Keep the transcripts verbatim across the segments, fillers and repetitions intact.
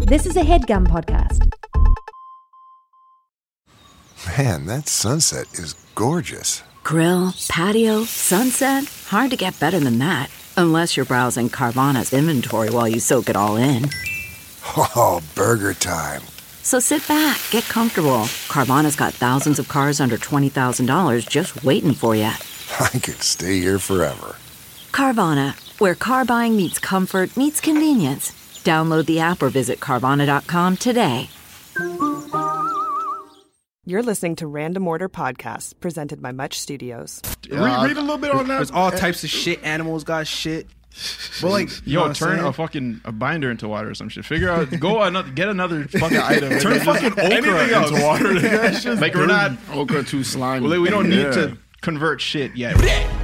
This is a HeadGum podcast. Man, that sunset is gorgeous. Grill, patio, sunset. Hard to get better than that. Unless you're browsing Carvana's inventory while you soak it all in. Oh, burger time. So sit back, get comfortable. Carvana's got thousands of cars under twenty thousand dollars just waiting for you. I could stay here forever. Carvana, where car buying meets comfort meets convenience. Download the app or visit Carvana dot com today. You're listening to Random Order Podcasts, presented by Much Studios. Uh, read, read a little bit on that. There's all types of shit. Animals got shit. But like, you yo, know turn a fucking a binder into water or some shit. Figure out, go another, get another fucking item. Turn fucking okra into water. That's just like we're not okra too slimy. Well, we don't need yeah. to convert shit yet.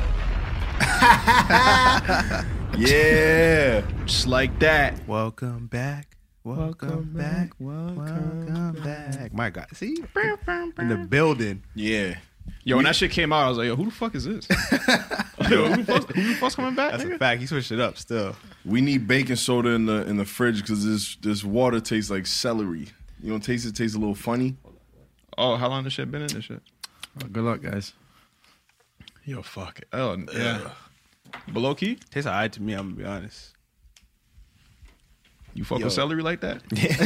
Yeah, just like that. Welcome back. Welcome, welcome back. Welcome, welcome back. My God, see, in the building. Yeah. Yo, when that shit came out, I was like, yo, who the fuck is this? Yo, who the fuck, who the fuck's coming back? That's nigga? a fact. He switched it up still. We need baking soda in the in the fridge because this this water tastes like celery. You don't taste it? Tastes a little funny. Oh, how long this shit been in this shit? Oh, good luck, guys. Yo, fuck it. Oh, yeah. Below key? Tastes alright to me. I'm gonna be honest. You fuck Yo. with celery like that?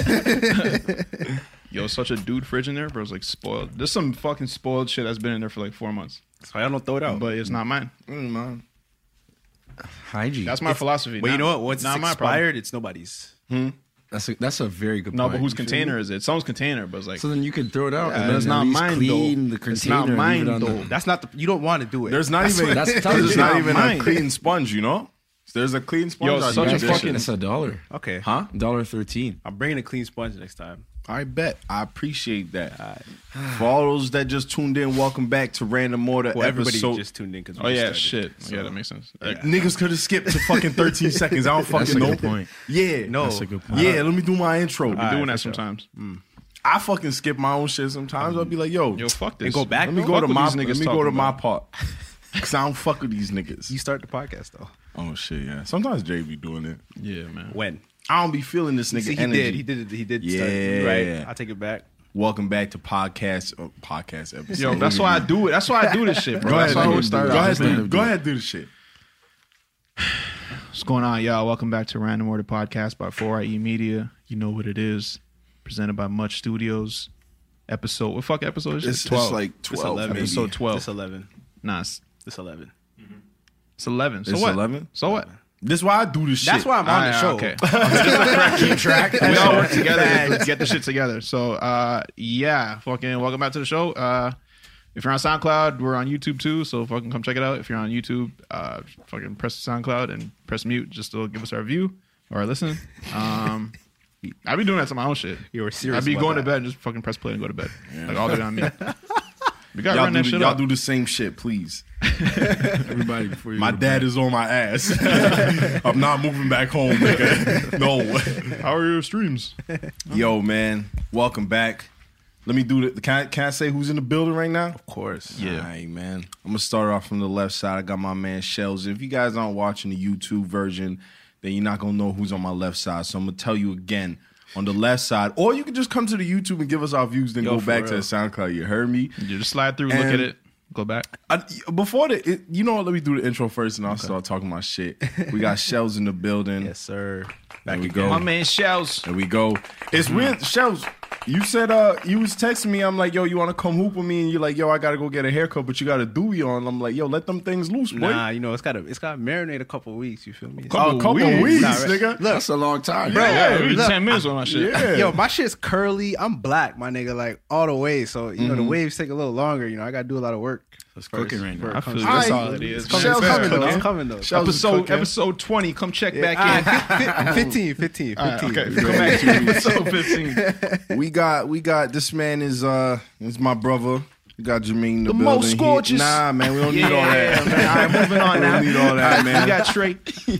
Yeah. Yo, such a dude fridge in there, bro. It's like spoiled. There's some fucking spoiled shit that's been in there for like four months. So I don't throw it out. But it's not mine. Mm, man. Hygiene. That's my it's, philosophy. But not, you know what? Once not it's my expired, problem. it's nobody's. Hmm? That's a, that's a very good no, point. but whose You feel container me? is it? Someone's container, but it's like. So then you could throw it out. Yeah, and then it's at not least mine, clean though. the It's container. not and mine, leave it on though. the- That's not the. You don't want to do it. There's not That's even. what- that's tough. there's It's not not even mine. a clean sponge. You know. There's a clean sponge. Yo, out such here. a That fucking- shit- That's a dollar. Okay. Huh? Dollar thirteen. I'm bringing a clean sponge next time. I bet. I appreciate that. For all those that just tuned in, welcome back to Random Order Well, everybody episode. just tuned in because. Oh, yeah, started. shit. So, Yeah, that makes sense. Uh, Niggas could have skipped to fucking thirteen seconds. I don't That's fucking a know. good point. Yeah, No. That's a good point. yeah. Let me do my intro. We're All doing right, that for sure. sometimes. I fucking skip my own shit sometimes. I'll be like, yo, Yo, fuck this. And go back. let me though? go Fuck to what my. these Let niggas me go talking to my about. part. Cause I don't fuck with these niggas. You start the podcast though. Oh shit, yeah. Sometimes Jay be doing it. Yeah, man. When? I don't be feeling this nigga See, he energy. did. He did. it. He did. Yeah. Start it. Right. I take it back. Welcome back to podcast uh, podcast episode. Yo, that's why I do it. That's why I do this shit, bro. Go That's ahead, why I nigga. always start Go out. ahead, man. do, go ahead, do the shit. What's going on, y'all? Welcome back to Random Order Podcast by four I E Media. You know what it is. Presented by Much Studios. Episode, what fuck episode is it? It's, it's like twelve. eleven. maybe. Episode twelve. It's eleven. Nah, it's, It's eleven. it's eleven. So It's what? eleven? So what? This is why I do this shit. That's why I'm on Ah, the show. Okay. Just keep track. We all work together to get the shit together. So, uh, yeah, fucking welcome back to the show. Uh, if you're on SoundCloud, we're on YouTube too. So fucking come check it out. If you're on YouTube, uh, fucking press SoundCloud and press mute just to give us our view or our listen. Um, I be doing that to my own shit. You were serious I be about going that. to bed and just fucking press play and go to bed. Like all day on me. We gotta y'all run do, that the, shit y'all up. do the same shit, please. Everybody before you. My go to dad bed. is on my ass. I'm not moving back home, nigga. No. How are your streams? Yo, man, welcome back. Let me do the. Can I, can I say who's in the building right now? Of course. Yeah. All right, man. I'm gonna start off from the left side. I got my man Shells. If you guys aren't watching the YouTube version, then you're not gonna know who's on my left side. So I'm gonna tell you again. On the left side, or you can just come to the YouTube and give us our views, then Yo, go for back to real. the SoundCloud. You heard me. You just slide through, look And- at it, go back. I, before the, it, you know what? Let me do the intro first, and I'll start talking my shit. We got Shells in the building. Yes, sir. There Back we again. go. My man Shells. There we go. It's weird, Shells. You said uh you was texting me. I'm like, yo, you want to come hoop with me? And you're like, yo, I gotta go get a haircut, but you got a dewey on. I'm like, yo, let them things loose, boy. Nah, you know it's got to it's got to marinate a couple of weeks. You feel me? a couple weeks. weeks, Nah, right. nigga. Look, That's a long time. Bro, Yeah, we look, ten minutes on my shit. Yeah. Yo, my shit's curly. I'm black, my nigga, like all the way. So you know the waves take a little longer. You know I got to do a lot of work. It's cooking right before now. it I comes feel to- you. That's I- all it is. It's coming, Shells it's coming is though. cooking. It's coming though. Shells is Episode cooking. episode twenty. Come check back Ah, in. fi- fi- fifteen, fifteen, All right, fifteen. okay, come back to episode fifteen. We got, we got. This man is uh, is my brother. We got Jermaine in the, The building. most He- gorgeous. nah, man, we don't need all that. man. All right, moving on We now. don't need all that, man. We got Trey.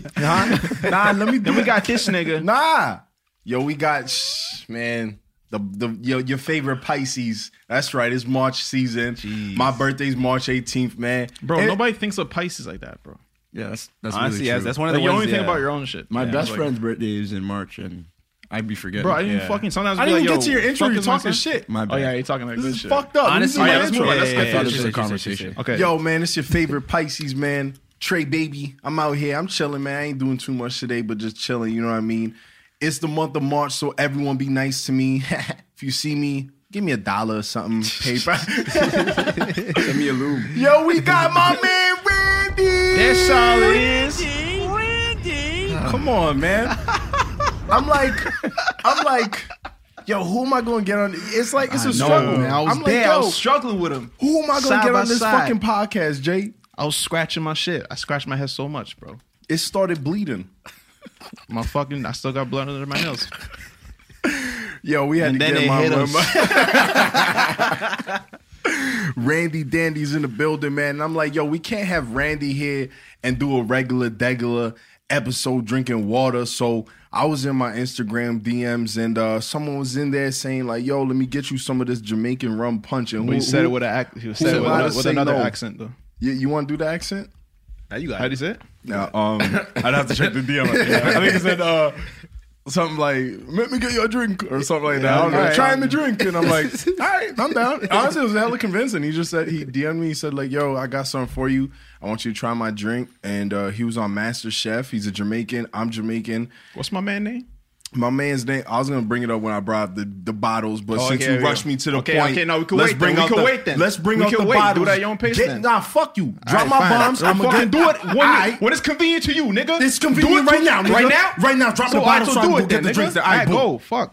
Huh? Nah, let me do Then we it. got this nigga. Nah. Yo, we got, shh, man, the the yo, your favorite Pisces. That's right, it's March season. Jeez. My birthday's March eighteenth, man. Bro, And- nobody thinks of Pisces like that, bro. Yeah, that's that's Honestly, really yeah, true. that's one of Like, the you ones. only think yeah. about your own shit. My Yeah, best like- friend's birthday is in March, and I'd be forgetting. Bro, I didn't Yeah. fucking sometimes I be didn't like, even get yo, to your intro. fuck You're is my talking son? shit. My Oh bad. yeah, you're talking like This good is shit. fucked up. Honestly, Let me yeah, do let's my move on. intro. Let's- I thought this was a conversation. Okay. Yo, man, it's your favorite Pisces, man. Trey Baby. I'm out here. I'm chilling, man. I ain't doing too much today, but just chilling. You know what I mean? It's the month of March, so everyone be nice to me. If you see me, give me a dollar or something. Paper. Send me a lube. Yo, we got my man Randy. There all is. Come on, man. I'm like, I'm like, yo, who am I going to get on? It's like it's a No, struggle. man. I was I'm there. like, I yo, was struggling with him. who am I going Side to get by on this side. fucking podcast, Jay? I was scratching my shit. I scratched my head so much, bro. It started bleeding. My fucking, I still got blood under my nails. Yo, we had And to then get they my, hit my Randy Dandy's in the building, man. And I'm like, yo, we can't have Randy here and do a regular, degular episode drinking water. So I was in my Instagram D Ms and uh, someone was in there saying like, yo, let me get you some of this Jamaican rum punch. And But he who- said who- it with an act. He said it with, allowed to with say another no? accent though. You, you want to do the accent? Now you got How it. do you say it? Yeah, um, I'd have to check the D M. I think he said uh, something like, let me get you a drink or something like that. I don't know. alright. Try him a drink. And I'm like, all right, I'm down. Honestly, it was hella convincing. He just said, he D M'd me. He said like, yo, I got something for you. I want you to try my drink. And uh, he was on Master Chef. He's a Jamaican. I'm Jamaican. What's my man name? My man's name, I was going to bring it up when I brought up the, the bottles, but Oh, since okay, you yeah. rushed me to the Okay, point, okay, no, we can let's wait bring then. We out can the, wait then. Let's bring We out can the wait. Do bottles. that at your own pace Get- then. Nah, fuck you. Drop All my right, fine. bombs. So I'm going fucking to do it when, Aight. when it's convenient to you, nigga. It's Do convenient it right to- now, nigga. Right now? Right now. Drop So, the all right, bottles so so I do can it go then, get the nigga. drinks. All All right, right, go. go. Fuck.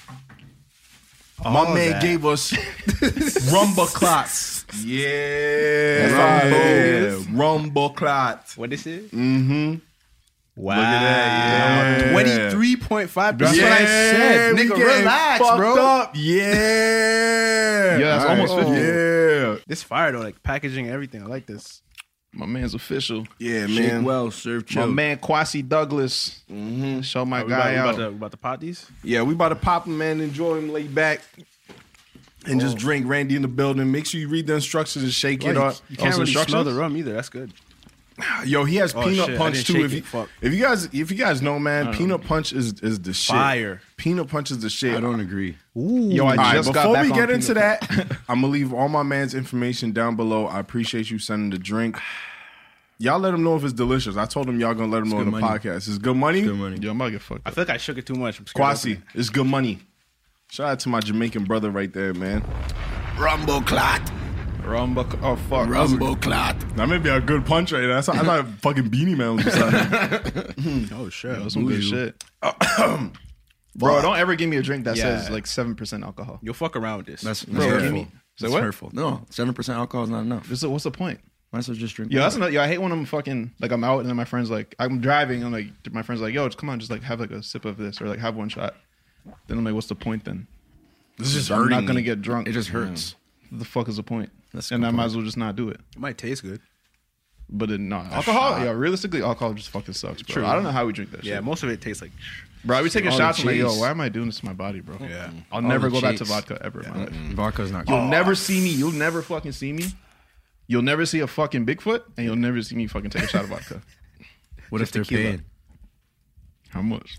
My man that. gave us rumba clots. Yeah. Rumble. Yeah. Rumba clots. What is it? Mm-hmm. Wow. Look at that. Yeah. twenty-three point five That's percent. what I said. Nigga, We getting relax, fucked bro. Up. Yeah. Yeah, that's almost fifty. Yeah. This fire though, like packaging, everything. I like this. My man's official. Yeah, Shake man. well, serve My chill. man Kwasi Douglas. Mm-hmm. Show my Are we, about, guy we, about out. to, we about to pop these? Yeah, we about to pop him, man. Enjoy him, lay back, and just drink. Randy in the building. Make sure you read the instructions and shake it up. You can't Also really smell instructions? the rum either. That's good. Yo, he has Oh, peanut shit, I punch didn't too. shake If it. you, Fuck. if you guys, if you guys know, man, peanut punch is is the shit. Fire. Peanut punch is the shit. I don't agree. Yo, I All right, just got before back we on get into peanut that, I'm gonna leave all my man's information down below. I appreciate you sending the drink. Y'all let him know if it's delicious. I told him y'all gonna let him know on good the money. podcast. It's good money. Good money. Yo, I'm about to get fucked I up. feel like I shook it too much. I'm scared to Kwasi, open it's good money. Shout out to my Jamaican brother right there, man. Rumble clot. Rumble. Oh, fuck. Rumble clot. That may be a good punch right there. That's I thought fucking Beanie Man was beside him. it. Oh shit. That was some good shit. Bro, don't ever give me a drink that Yeah. says like seven percent alcohol. You'll fuck around with this. That's, that's Bro, hurtful. give me- Say That's what? hurtful. No, seven percent alcohol is not enough. What's the, what's the point? Might as well just drink. Yo, that's water. another. Yo, I hate when I'm fucking like I'm out and then my friends like I'm driving. I'm like my friends like, yo, just come on, just like have like a sip of this or like have one shot. Then I'm like, what's the point then? This is just I'm hurting not gonna me. get drunk. It just hurts. What the fuck is the point? That's and the I might point. as well just not do it. It might taste good. But then no, alcohol. Yeah, realistically, alcohol just fucking sucks, bro. True. I don't know how we drink that Yeah, shit. most of it tastes like. Bro, I be taking All the shots. I'm like, yo, cheese. why am I doing this to my body, bro? Yeah. I'll All never the go back to cheese. vodka ever in my life. Vodka's not You'll good. never see me. You'll never fucking see me. You'll never see a fucking Bigfoot, and you'll never see me fucking take a shot of vodka. What if they're tequila. paying? How much?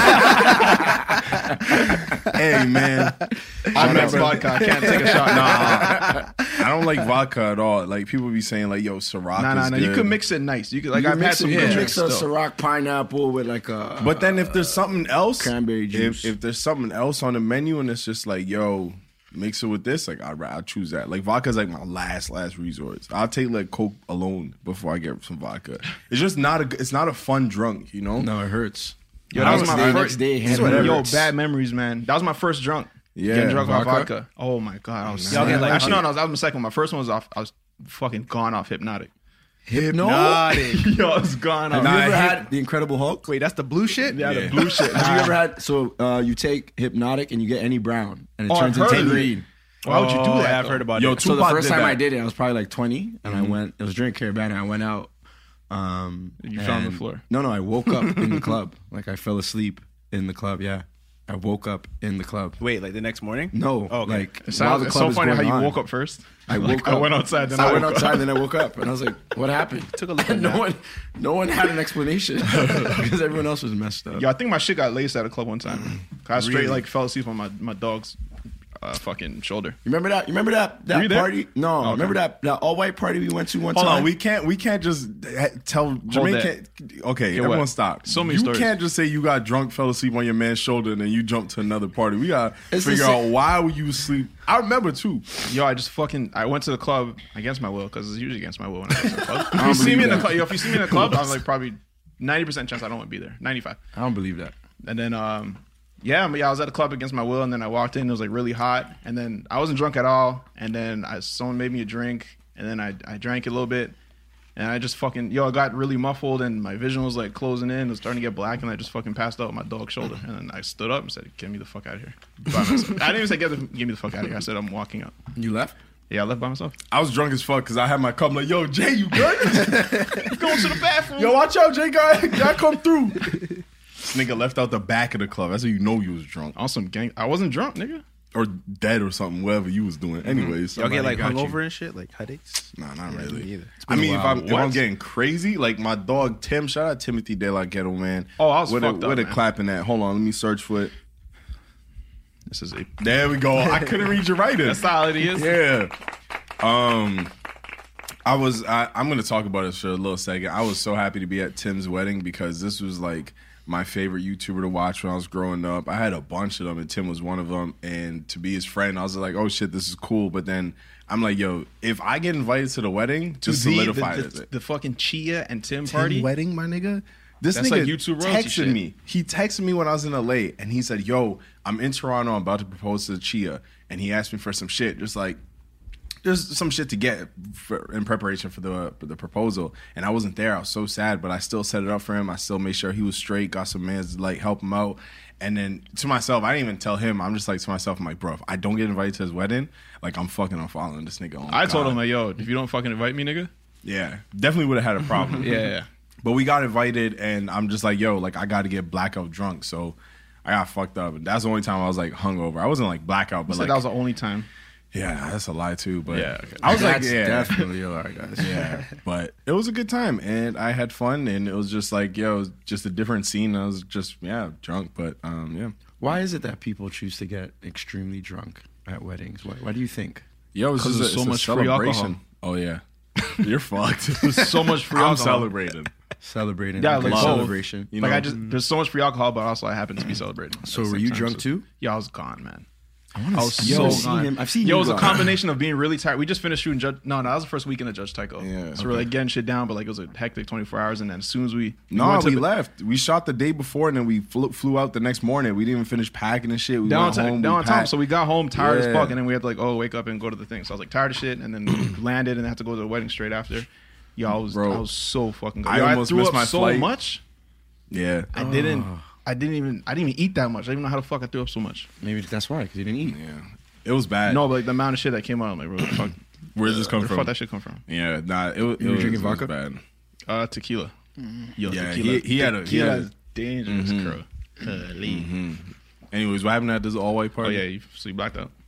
Hey man, I mix vodka. I can't take a shot. Nah, I don't like vodka at all. Like people be saying, like, "Yo, Ciroc nah, is nah. nah. good." You can mix it nice. You could like You I've had mix some it- good you drinks mix a still. Ciroc pineapple with like a. But then if there's something else, Cranberry if, juice. if there's something else on the menu and it's just like, yo, mix it with this, like I'd, I'd choose that. Like vodka's like my last last resort. I'll take like Coke alone before I get some vodka. It's just not a it's not a fun drunk, you know. no, it hurts. Yo, that was Next my day, first. next day, This is hand what- yo, hurts. bad memories, man. That was my first drunk. Yeah, Getting drunk off vodka? vodka. Oh my god, I was Y'all get, like, actually no, hundred- no, that was my second one. My first one was off. I was fucking gone off hypnotic. Hypno. Yo, I was gone off. Have you Nah, ever hip- had the Incredible Hulk? Wait, that's the blue shit. Yeah, the blue shit. Have you ever had? So uh, you take hypnotic and you get any brown and it Oh, turns I've heard into of it. green. Why would you do Oh, that? yeah, I've though? heard about Yo, it. So the Tupac first did time that. I did it, I was probably like twenty, and I went. It was during Caribana. And I went out. Um, You fell on the and- floor. No, no, I woke up in the club. Like I fell asleep in the club. Yeah, I woke up in the club. Wait, like the next morning? No, Oh, okay. like It while sounds the it's club so is funny how going you on. woke up first. I Like, woke I up. went outside, then I, I went woke up. outside, then I woke up, and I was like, "What happened?" Took a little And no nap. one, no one had an explanation because everyone else was messed up. Yo, I think my shit got laced at a club one time. I straight Really? like fell asleep on my, my dog's uh, fucking shoulder. You remember that? You remember that Were that you there? party? No, Okay. remember that that all white party we went to one Hold time? on, we can't we can't just ha- tell Jermaine that. can't. Okay, Okay, everyone what? stop. So many you stories. can't just say you got drunk, fell asleep on your man's shoulder, and then you jumped to another party. We gotta It's the figure same- out why were you asleep. I remember too. Yo, I just fucking I went to the club against my will because it's usually against my will when I go to the club. If don't you see believe me in the that. club, yo, if you see me in the club, I'm like probably ninety percent chance I don't want to be there. ninety-five. I don't believe that. And then, um, yeah, but yeah, I was at the club against my will, and then I walked in. It was like really hot, and then I wasn't drunk at all. And then I, someone made me a drink, and then I I drank it a little bit, and I just fucking yo, I got really muffled, and my vision was like closing in. It was starting to get black, and I just fucking passed out on my dog's shoulder. And then I stood up and said, "Get me the fuck out of here." By myself. I didn't even say, "Get, the, get me the fuck out of here." I said, "I'm walking out." You left? Yeah, I left by myself. I was drunk as fuck because I had my cup. I'm like, yo, Jay, you good? Going to the bathroom. Yo, watch out, Jay, guy, guy come through. This nigga left out the back of the club. That's how you know you was drunk On some gang. I wasn't drunk, nigga. or dead or something. Whatever you was doing. Anyways, Y'all get like somebody got hungover you. and shit, like headaches. Nah, not Yeah, really. me either. I mean, if I'm, if What? I'm getting crazy, like my dog Tim, shout out Timothy De La Ghetto, man. Oh, I was where fucked the, up, Where the man. clapping at? Hold on, let me search for it. This is a. There we go. I couldn't read your writing. That's how it is. Yeah. Um, I was. I, I'm going to talk about this for a little second. I was so happy to be at Tim's wedding because this was like my favorite YouTuber to watch when I was growing up. I had a bunch of them, and Tim was one of them. And to be his friend, I was like, "Oh shit, this is cool." But then I'm like, "Yo, if I get invited to the wedding, to The- solidify the, it." the, the fucking Chia and Tim, Tim party. wedding, my nigga. This That's nigga like YouTube royalty texted shit. me. He texted me when I was in L A, and he said, "Yo, I'm in Toronto. I'm about to propose to Chia," and he asked me for some shit, just like there's some shit to get for, in preparation for the for the proposal. And I wasn't there. I was so sad, but I still set it up for him. I still made sure he was straight. Got some mans to like help him out. And then to myself, I didn't even tell him. I'm just like to myself, I'm like, bro, if I don't get invited to his wedding, like I'm fucking unfollowing this nigga. Oh my I told God. him like, yo, if you don't fucking invite me, nigga. Yeah, definitely would have had a problem. Yeah, yeah. But we got invited, and I'm just like, yo, like I got to get blackout drunk. So I got fucked up. And that's the only time I was like hungover. I wasn't like blackout, but But like that was the only time. yeah, that's a lie too. But Yeah, okay. I was That's like, yeah, definitely a lie, guys. yeah. But it was a good time, and I had fun, and it was just like, yo, it was just a different scene. I was just yeah drunk, but um yeah. Why is it that people choose to get extremely drunk at weddings? Why, why do you think? Yo, it's 'Cause just there's a, so it's a much free celebration. alcohol. Oh yeah, you're fucked. There's so much free I'm alcohol. celebrating. Celebrating. Yeah, okay, like both. celebration. You like know? I just there's so much free alcohol, but also I happen to be celebrating. So at the were same you time, drunk so- too? Yeah, I was gone, man. I want I was see, so I've seen gone. him. I've seen Yo, you it was a gone. combination of being really tired. We just finished shooting Judge. No, no, that was the first weekend of Judge Tycho. Yeah, so we're like getting shit down, but like it was a hectic twenty-four hours. And then as soon as we, we No, went to we the- left. We shot the day before, and then we flew, flew out the next morning. We didn't even finish packing and shit. We down went to, home. we down time. packed. So we got home tired as Yeah. fuck, and then we had to like, oh, wake up and go to the thing. So I was like tired of shit, and then we landed and had to go to the wedding straight after. Yo, I was, Bro, I was so fucking. Good. I Yo, almost threw missed up my so flight. much. Yeah. I didn't. I didn't even. I didn't even eat that much. I didn't even know how the fuck I threw up so much. Maybe that's why, because you didn't eat. Yeah. It was bad. No, but like the amount of shit that came out, I'm like, bro, what the fuck, Where's this come where the from? fuck that shit come from? Yeah, nah, it, was- it You were was, drinking it was vodka? bad. Uh, tequila. Yo, Yeah, tequila. he- he had a- he tequila had a- is dangerous, Mhm. girl. Holy. Anyways, what happened at this all white Oh party? yeah, you, so you blacked out.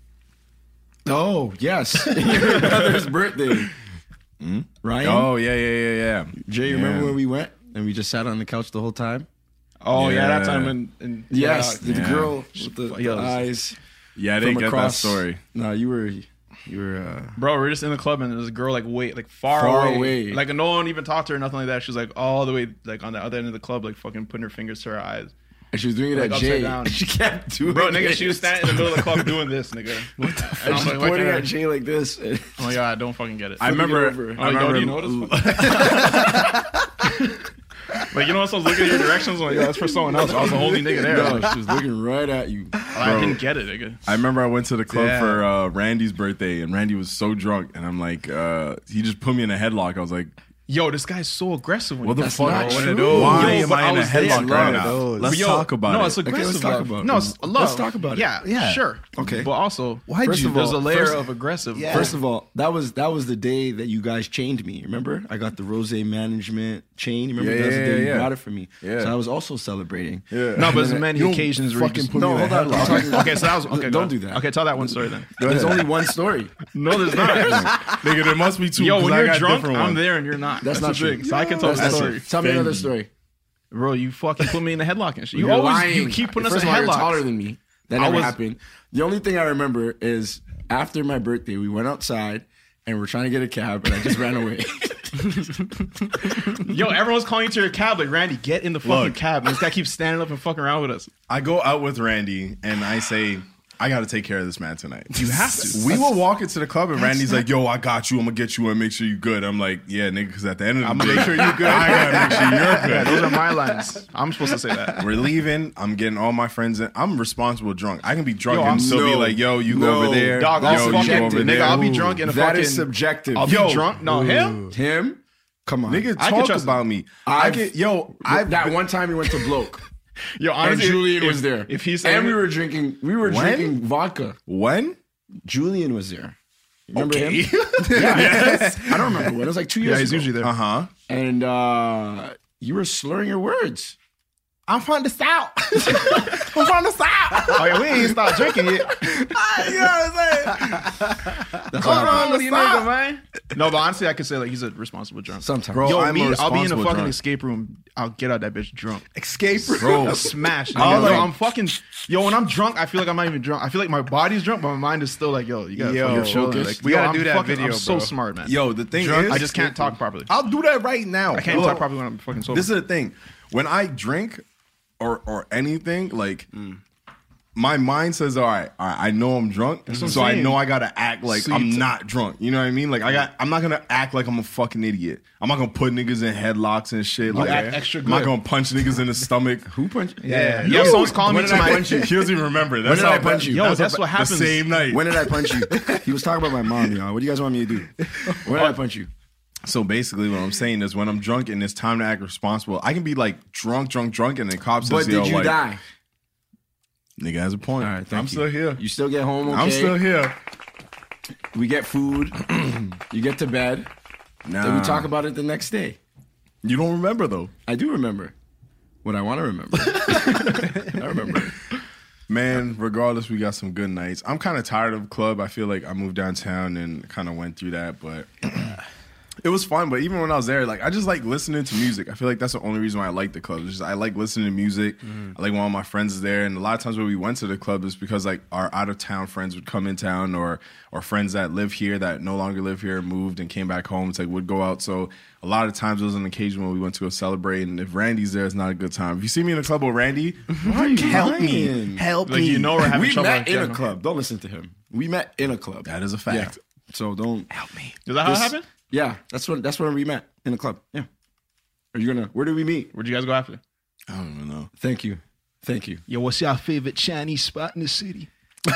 Oh, yes. Your brother's birthday. Ryan? Oh yeah, yeah, yeah, yeah. Jay, yeah. remember when we went and we just sat on the couch the whole time? Oh yeah, that Yeah. time in, in Yes, yeah, the Yeah. girl with the, the Yo, eyes Yeah, I from didn't get across. that story. No, you were, you were. Uh, bro, we're just in the club and there's a girl like wait, like far, Far away. away. like no one even talked to her, nothing like that. She was like all the way like on the other end of the club, like fucking putting her fingers to her eyes. and she was doing it Like at upside Jay. down. She kept doing Bro, it. nigga, she was standing in the middle of the club doing this, nigga. What the fuck? And she's like, pointing at at Jay like this. Oh my god, I don't fucking get it. I remember. over. I'm I like, yo, do you remember. know this? Like, you know, so I was looking at your directions, I'm like, yo, that's for someone else. I was the only nigga there. No, Like, she was looking right at you. I didn't get it, nigga. I remember I went to the club Yeah. for uh, Randy's birthday, and Randy was so drunk, and I'm like, uh, he just put me in a headlock. I was like, Yo, this guy's so aggressive. When What the That's fuck? not What true. it is? Why Yo, am but I I in a was there. headlock right now? Love. Let's Yo, talk about no, it. it's aggressive. let's talk love. about it. No, it's love. Let's talk about it. Yeah, Yeah. sure. Okay. but also, Why'd First you? of there's all, a layer first- of aggressive. First of all, that was that was the day that you guys chained me. Remember, I got the Rose Management chain. You remember Yeah, that was the yeah, day yeah. you brought it for me. Yeah. So I was also celebrating. Yeah. no, but there's And then many you don't occasions where you fucking just put No, me in hold a on. headlock. I'm talking- Okay, so that was okay. Don't go do ahead. that. Okay, tell that one story then. There's only one story. No, there's not. Nigga, there must be two. Yo, 'cause when I you're got drunk, different I'm ones. there and you're not. That's That's, not the true. thing. So I can tell That's that not story. true. Tell me another story. Bro, you fucking put me in a headlock and shit. You You're always lying. you keep putting us First in of all, you're headlocks. taller than me. That I never was- happened. The only thing I remember is after my birthday, we went outside and we're trying to get a cab, and I just ran away. Yo, everyone's calling you to your cab. Like, Randy, get in the fucking Look. cab. And this guy keeps standing up and fucking around with us. I go out with Randy and I say, I got to take care of this man tonight. You have to. We will walk into the club and Randy's like, yo, I got you. I'm going to get you and make sure you good. I'm like, yeah, nigga, because at the end of the I'm day, gonna make sure you good. I got to make sure you're Yeah, good. those are my lines. I'm supposed to say that. We're leaving. I'm getting all my friends in. I'm responsible drunk. I can be drunk Yo, and I'm- still be no, like, yo, you no, go over there. Dog, yo, that's you fucking go over nigga. there. I'll be drunk in a That fucking. is subjective. I'll be Yo. drunk. No, him. Him? Come on. Nigga, I can talk trust about him. me. I I've- get, yo, I that one time we went to Bloke. Yo, And honestly, Julian if- was there. If he's and saying we were drinking, we were When? drinking vodka. When? Julian was there. Remember Okay. him? Yeah. I don't remember when. It was like two years yeah, he's ago. usually there. Uh huh. And uh, you were slurring your words. I'm from the South. I'm from the South. Oh yeah, we ain't start drinking yet. You know what I'm saying? That's Come what on, happened. you nigga, man. No, but honestly, I could say like he's a responsible drunk. Sometimes. Bro, Yo, I'm me, a I'll be in a responsible fucking drunk. escape room. I'll get out that bitch drunk. Escape room. Bro, Bro. smash. I'll Yo, like- I'm fucking. Yo, when I'm drunk, I feel like I'm not even drunk. I feel like my body's drunk, but my mind is still like, yo, you gotta Yo, fucking chill. focus. Like, We yo, gotta I'm do that fucking, video, I'm so bro. smart, man. Yo, the thing Drunk, is, I just can't talk properly. I'll do that right now. I can't Look, talk properly when I'm fucking sober. This is the thing. When I drink or or anything, like my mind says, all right, all right, I know I'm drunk, what so I'm I saying. know I gotta act like So you I'm t- not drunk. You know what I mean? Like I got, I'm not gonna act like I'm a fucking idiot. I'm not gonna put niggas in headlocks and shit. Like act extra I'm not good. gonna punch niggas in the stomach. Who punched? yeah, You. yeah. Someone's calling me When to did I my. punch you? He doesn't even remember. That's did how I punch you? Yo, that's what the happens. same night. When did I punch you? He was talking about my mom, y'all. What do you guys want me to do? When did I punch you? So basically, what I'm saying is, when I'm drunk and it's time to act responsible, I can be like drunk, drunk, drunk, and then cops But says, did yo, you like, die? nigga has a point. All right, thank I'm you. still here. You still get home okay? I'm still here. We get food. You get to bed. Nah. Then we talk about it the next day. You don't remember though. I do remember what I want to remember. I remember. Man, regardless, we got some good nights. I'm kind of tired of club. I feel like I moved downtown and kind of went through that, but it was fun. But even when I was there, like I just like listening to music. I feel like that's the only reason why I like the club. It's just I like listening to music. I like when all my friends is there, and a lot of times when we went to the club is because like our out of town friends would come in town, or or friends that live here that no longer live here moved and came back home. It's like would go out. So a lot of times it was an occasion when we went to go celebrate, and if Randy's there, it's not a good time. If you see me in a club with Randy, help me, lying? help Like me. you know we're having We trouble. met in a general. club. Don't listen to him. We met in a club. That is a fact. Yeah. So don't help me. Is that how it This- happened? Yeah, that's when that's when we met in a club. Yeah. Are you gonna? Where did we meet? Where'd you guys go after? I don't even know. Thank you, thank you. Yo, what's your favorite Chinese spot in the city?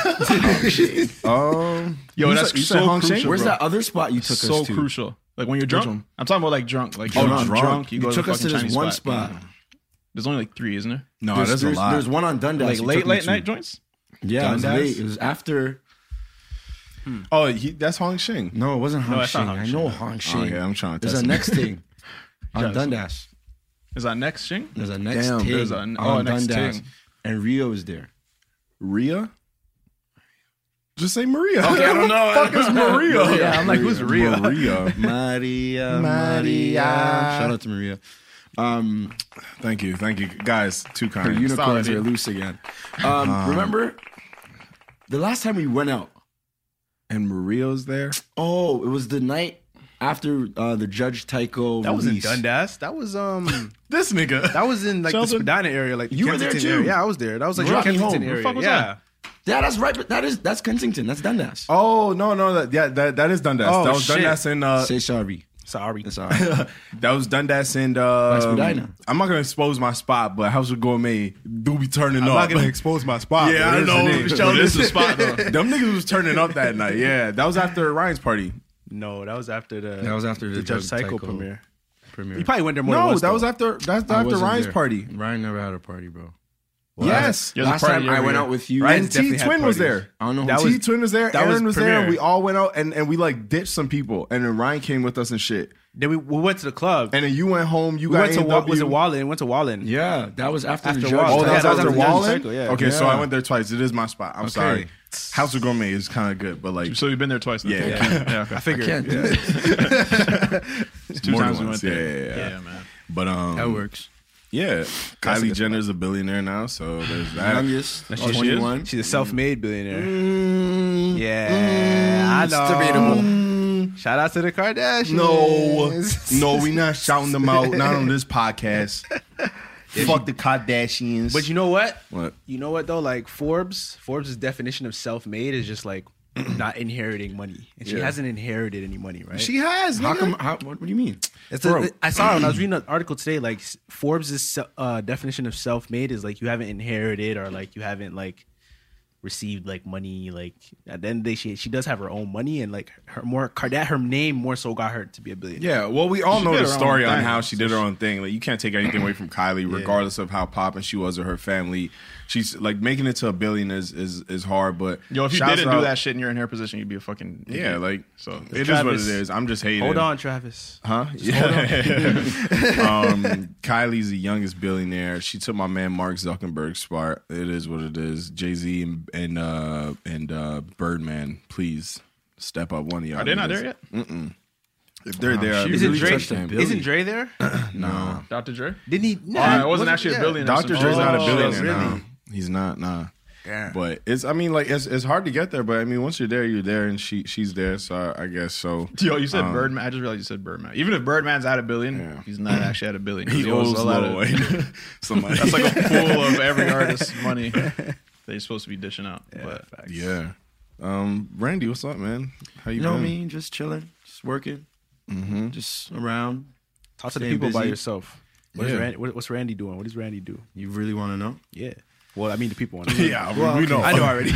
Um, Yo, you that's said- you said so Hong Shing? crucial. Where's bro. that other spot you took so us to? crucial. Like when you're drunk. one? I'm talking about like drunk. Like Oh, you're drunk. drunk. You, You go took to us the to fucking this Chinese one spot. spot. There's only like three, isn't there? No, There's, there's, there's, a lot. there's one on Dundas. Like you late took me late to. night joints. Yeah, it was Dundas? late. It was after. Oh, he, that's Hong Shing. No, it wasn't Hong that's not Shing. Hong I Shing. know Hong Shing. Oh, yeah, I'm trying to There's test a him. next thing on Yeah, so- Dundas. Is that next Shing? There's a next Damn, thing there's a- on oh, next Dundas, thing. and Rio is there. Ria? Just say Maria. Okay, I don't know. Fuck is Maria? Yeah, I'm like, who's Ria? Maria. Maria, Maria. Maria. Shout out to Maria. Um, Thank you, thank you, guys. Too her kind. unicorns Solid. are loose again. Um, remember the last time we went out? And Maria's there. Oh, it was the night after uh, the Judge Tycho That was in release. Dundas. That was um. This nigga. That was in like the Sheldon? Spadina area, like the You were there, Kensington too? area. Yeah, I was there. That was like the Brought me Kensington home. area. Where the fuck was yeah. Yeah, that's right. But that is that's Kensington. That's Dundas. Oh no, no, that yeah, that that is Dundas. Oh, that was shit. Dundas and uh, Say sorry. Sorry. That's all right. that was Dundas and uh, Spadina. I'm not gonna expose my spot, but House of Gourmet do be turning I'm up. not gonna expose my spot. Yeah, but I it is know. the name. Michelle, This is the spot though. Them niggas was turning up that night. Yeah, that was after Ryan's party. No, that was after the. That was after the Judge Judge Psycho Tycho. premiere. premiere. You probably went there more than No, once, that was though. after that's I after wasn't Ryan's there. party. Ryan never had a party, bro. Yes. There's a Last party time I every went year. out with you, Ryan's And T definitely had Twin was parties. there. I don't know. That who was- T Twin was there. that was Aaron was there. And premiere. we all went out and, and we like ditched some people. And then Ryan came with us and shit. Then we, we went to the club. And then you went home. You we got went to Wa- A and W. was it Wallen? Went to Wallen. Yeah, that was after, After the Wallen. judge. Oh, that Yeah, was that was after after Jersey Wallen? Circle, yeah. Okay, so Yeah. I went there twice. It is my spot. I'm sorry. House of Gourmet is kind of good, but like So you've been there twice. Now. Yeah. yeah. Okay. I figured. can't do yeah. it. Two more times than we once. went Yeah, there. yeah, yeah. Yeah, man. But um, That works. yeah, a Kylie good Jenner's a billionaire now, so there's that. Youngest, She- she is? twenty-one. She's a self-made billionaire. Mm, Yeah, I it's know. debatable. Shout out to the Kardashians. No, no, we not shouting them out. Not on this podcast. Fuck the Kardashians. But you know what? What? You know what though? Like Forbes, Forbes' definition of self-made is just like not inheriting money, and she Yeah. hasn't inherited any money, right? She has. How nigga. come? How, what, what do you mean? It's Bro. a, I saw it when I was reading an article today. Like Forbes' uh, definition of self-made is like you haven't inherited or like you haven't like received like money. Like at the end of the day, she she does have her own money, and like her more Kardashian, her name more so got her to be a billionaire. Yeah, well, we all She know did the her own story on thing. how she did her own thing. Like, you can't take anything away from Kylie, regardless of how poppin' she was or her family. She's like making it to a billion is is, is hard, but Yo, if you shouts didn't do out- that shit and you're in her position, you'd be a fucking yeah, idiot. like so. it is Travis, what it is. I'm just hating. Hold on, Travis. Huh? Yeah. um, Kylie's the youngest billionaire. She took my man Mark Zuckerberg's spot. It is what it is. Jay-Z and and uh, and uh, Birdman, please step up. One of y'all. Are they not niggas. there yet? If they're there, she Is it really Dre? touched a billion. Isn't Dre there? no. Doctor Dre? Didn't he? Oh, I wasn't actually a billionaire. Doctor Some Dre's shit. not a Oh, billionaire. really? No. He's not. Nah. Damn. But it's. I mean, like it's it's hard to get there. But I mean, once you're there, you're there, and she she's there. So I, I guess so. Yo, you said Um, Birdman. I just realized you said Birdman. Even if Birdman's at a billion, Yeah. he's not actually at a billion. 'cause He owes owes a lot Lil of- Wayne somebody. That's like a pool of every artist's money that you're supposed to be dishing out. but Yeah. Um, Randy, what's up, man? How you You know been? me, just chilling, just working, Mm-hmm. just around. Talk to the Staying people by busy. yourself. What is Yeah. Randy, what, what's Randy doing? What does Randy do? You really want to know? Yeah. Well, I mean, the people want to know. Yeah, we, we know. I know already.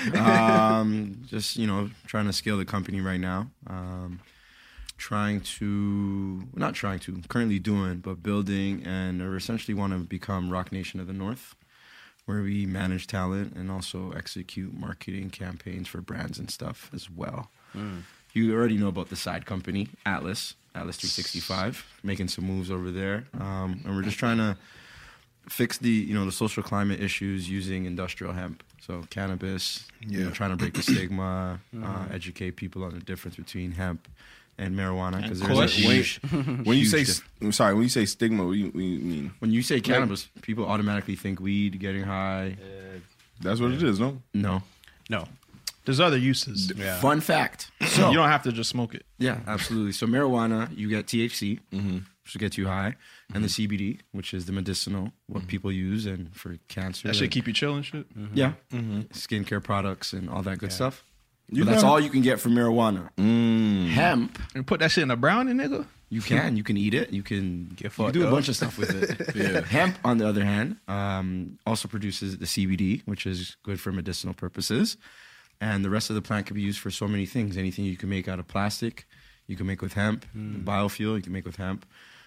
um, just you know, trying to scale the company right now. Um, trying to, not trying to, currently doing, but building, and we essentially want to become Rock Nation of the North, where we manage talent and also execute marketing campaigns for brands and stuff as well. You already know about the side company, Atlas, Atlas three sixty-five, making some moves over there, um, and we're just trying to fix the you know the social climate issues using industrial hemp, so cannabis. You know, Yeah. trying to break the stigma, uh, educate people on the difference between hemp and marijuana. Because there's kush. a huge, When you huge say, diff- I'm sorry, when you say stigma, what do you, what do you mean? when you say cannabis, people automatically think weed, getting high. That's what it is, no? No. no. there's other uses. Yeah. Fun fact. So you don't have to just smoke it. Yeah, absolutely. So marijuana, you get T H C, Mm-hmm. which will get you high, and the C B D, which is the medicinal, what people use and for cancer. That should like- keep you chilling, shit. Yeah, skincare products and all that good stuff. You But that's got- all you can get from marijuana. Hemp, And put that shit in a brownie, nigga. you can. You can eat it. You can, Get you can fucked do a up. bunch of stuff with it. yeah. Hemp, on the other hand, um, also produces the C B D, which is good for medicinal purposes. And the rest of the plant can be used for so many things. Anything you can make out of plastic, you can make with hemp. Biofuel, you can make with hemp.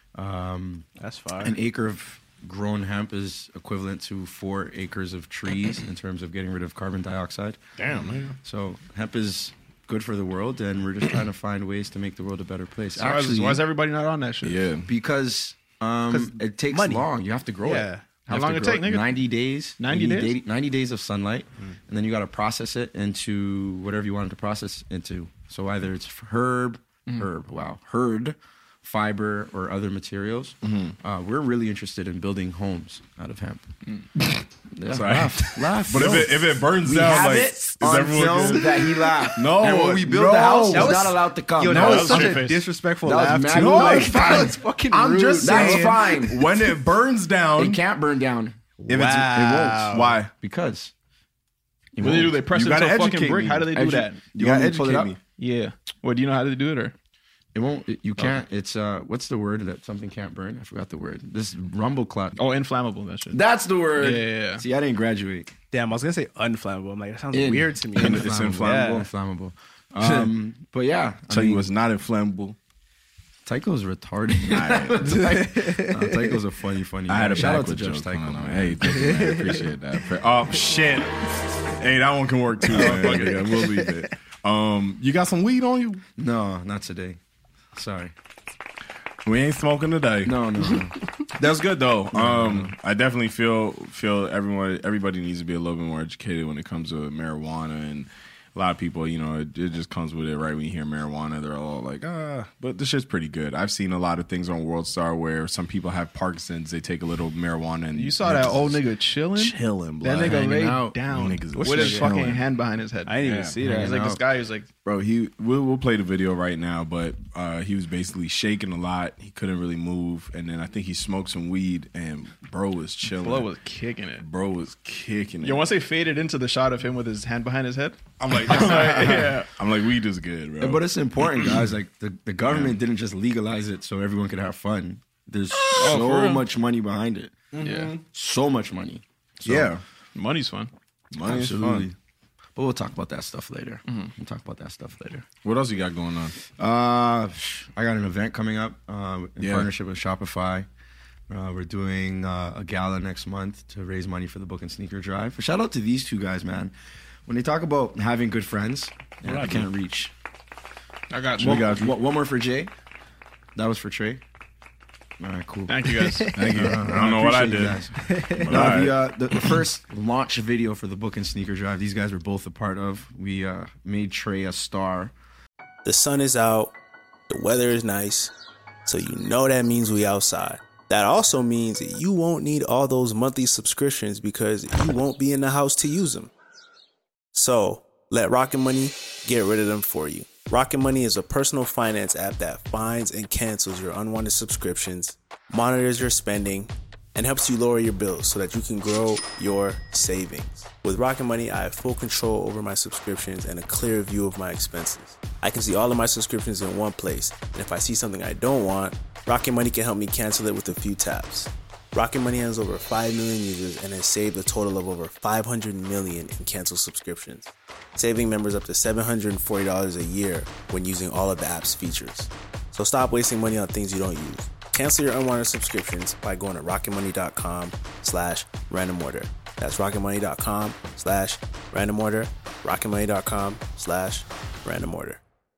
Um, That's fine. An acre of grown hemp is equivalent to four acres of trees in terms of getting rid of carbon dioxide. Damn, man. So hemp is good for the world, and we're just trying to find ways to make the world a better place. So why is- Actually, why is everybody not on that shit? Yeah. because um, it takes money. long. You have to grow Yeah. it. How You have long to it grow take, nigga? ninety days. ninety days? day- ninety days of sunlight, and then you got to process it into whatever you want it to process into. So either it's herb, herb, wow, herd, fiber, or other materials. Uh, we're really interested in building homes out of hemp. Yeah, Sorry. laugh, laugh. But No. if it if it burns we down, have like it is on everyone film good? that he laughed. No, and when we build no. the house, That he's was- not allowed to come. Yo, No, that that was was such straight a face. disrespectful That was laugh. mad too. No, Like, it's fine. that was fucking I'm rude. just That's saying, fine. when it burns down, It can't burn down if it's, it Wow. won't. Why? because. it What do they do? won't. They press You it into gotta a fucking educate brick. me. How do they do Edu- that? You want gotta me to pull it educate up? me. Yeah. Well, do you know how to do it or? It won't. It, you can't. It's uh. What's the word that something can't burn? I forgot the word. This rumble cloud. Oh, inflammable. That shit. That's the word. Yeah, yeah, yeah. See, I didn't graduate. Damn, I was gonna say unflammable. I'm like, that sounds In- weird to me. in- It's inflammable. Inflammable. Um, but yeah, I Tell you mean, what's not inflammable. Tycho's retarded. Ty- no, Tycho's a funny, funny. I had a Shout out to backward Judge joke. Tycho. on, Hey, thank you, man. Appreciate that. Oh shit. Hey, that one can work too. Man. Okay, yeah, we'll leave it. Um, you got some weed on you? No, not today. Sorry. We ain't smoking today. No, no, no. That's good though. Um, I definitely feel feel everyone everybody needs to be a little bit more educated when it comes to marijuana, and a lot of people, you know, it, it just comes with it. Right when you hear marijuana, they're all like, ah, but this shit's pretty good. I've seen a lot of things on World Star where some people have Parkinson's. They take a little marijuana and You saw that old nigga chilling? chilling, That blood. nigga Hanging laid out. down Niggas with was his fucking chilling. hand behind his head. I didn't even Yeah, see that. He's like, out. this guy was like, Bro, he we'll, we'll play the video right now, but uh, he was basically shaking a lot. He couldn't really move, and then I think he smoked some weed, and bro was chilling. Blow was kicking it. Bro was kicking it. Yo, once they faded into the shot of him with his hand behind his head, I'm like, this guy, yeah. I'm like, weed is good, bro. But it's important, guys. Like the, the government didn't just legalize it so everyone could have fun. There's for so real? much money behind it. Yeah. So much money. So, yeah, Money's fun. money is absolutely. fun. But we'll talk about that stuff later. We'll talk about that stuff later. What else you got going on? Uh, I got an event coming up uh, in Yeah. partnership with Shopify. Uh, we're doing uh, a gala next month to raise money for the Book and Sneaker Drive. Shout out to these two guys, man. When they talk about having good friends, yeah, I can't reach. I got you. One, got you. one- one more for Jay. That was for Trey. All right, cool. Thank you guys. Thank you. I don't know what I did. Appreciate you guys. But No, all right. the, uh, the, the first launch video for the Book and Sneaker Drive, these guys were both a part of. We uh, made Trey a star. The sun is out, the weather is nice, so you know that means we outside. That also means that you won't need all those monthly subscriptions because you won't be in the house to use them. So, let Rocket Money get rid of them for you. Rocket Money is a personal finance app that finds and cancels your unwanted subscriptions, monitors your spending, and helps you lower your bills so that you can grow your savings. With Rocket Money, I have full control over my subscriptions and a clear view of my expenses. I can see all of my subscriptions in one place, and if I see something I don't want, Rocket Money can help me cancel it with a few taps. Rocket Money has over five million users and has saved a total of over five hundred million in canceled subscriptions, saving members up to seven hundred forty dollars a year when using all of the app's features. So stop wasting money on things you don't use. Cancel your unwanted subscriptions by going to rocketmoney.com slash random order. That's rocketmoney.com slash random order. rocketmoney.com slash random order.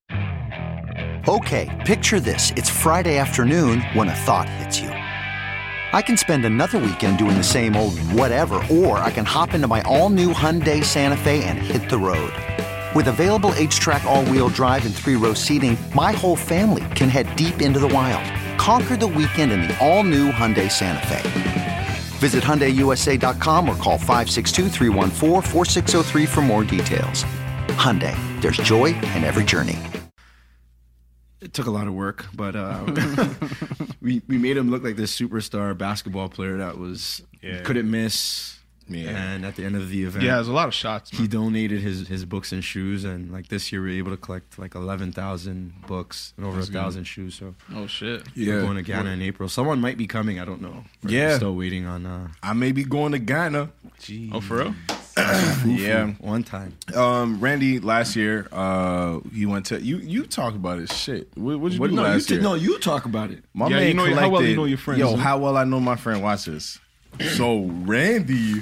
Okay, picture this. It's Friday afternoon when a thought hits you. I can spend another weekend doing the same old whatever, or I can hop into my all-new Hyundai Santa Fe and hit the road. With available H-Track all-wheel drive and three-row seating, my whole family can head deep into the wild. Conquer the weekend in the all-new Hyundai Santa Fe. Visit Hyundai U S A dot com or call five six two, three one four, four six zero three for more details. Hyundai, there's joy in every journey. It took a lot of work, but uh, we we made him look like this superstar basketball player that was Yeah. couldn't miss. Yeah. And at the end of the event, Yeah, there's a lot of shots, man. he donated his, his books and shoes, and like this year we were able to collect like eleven thousand books and over a That's good. thousand shoes. So Oh, shit. we're going to Ghana in April. Someone might be coming. I don't know. We're Yeah. still waiting on. Uh, I may be going to Ghana. Oh, for real? Yeah. one time. Um, Randy last year, uh, he went to you. You talk about his shit. What would you What, do no, you last did, year? no, you talk about it. My Yeah, man you know- how well collected- you know your friends, Yo, huh? how well I know my friend. Watch this. So Randy,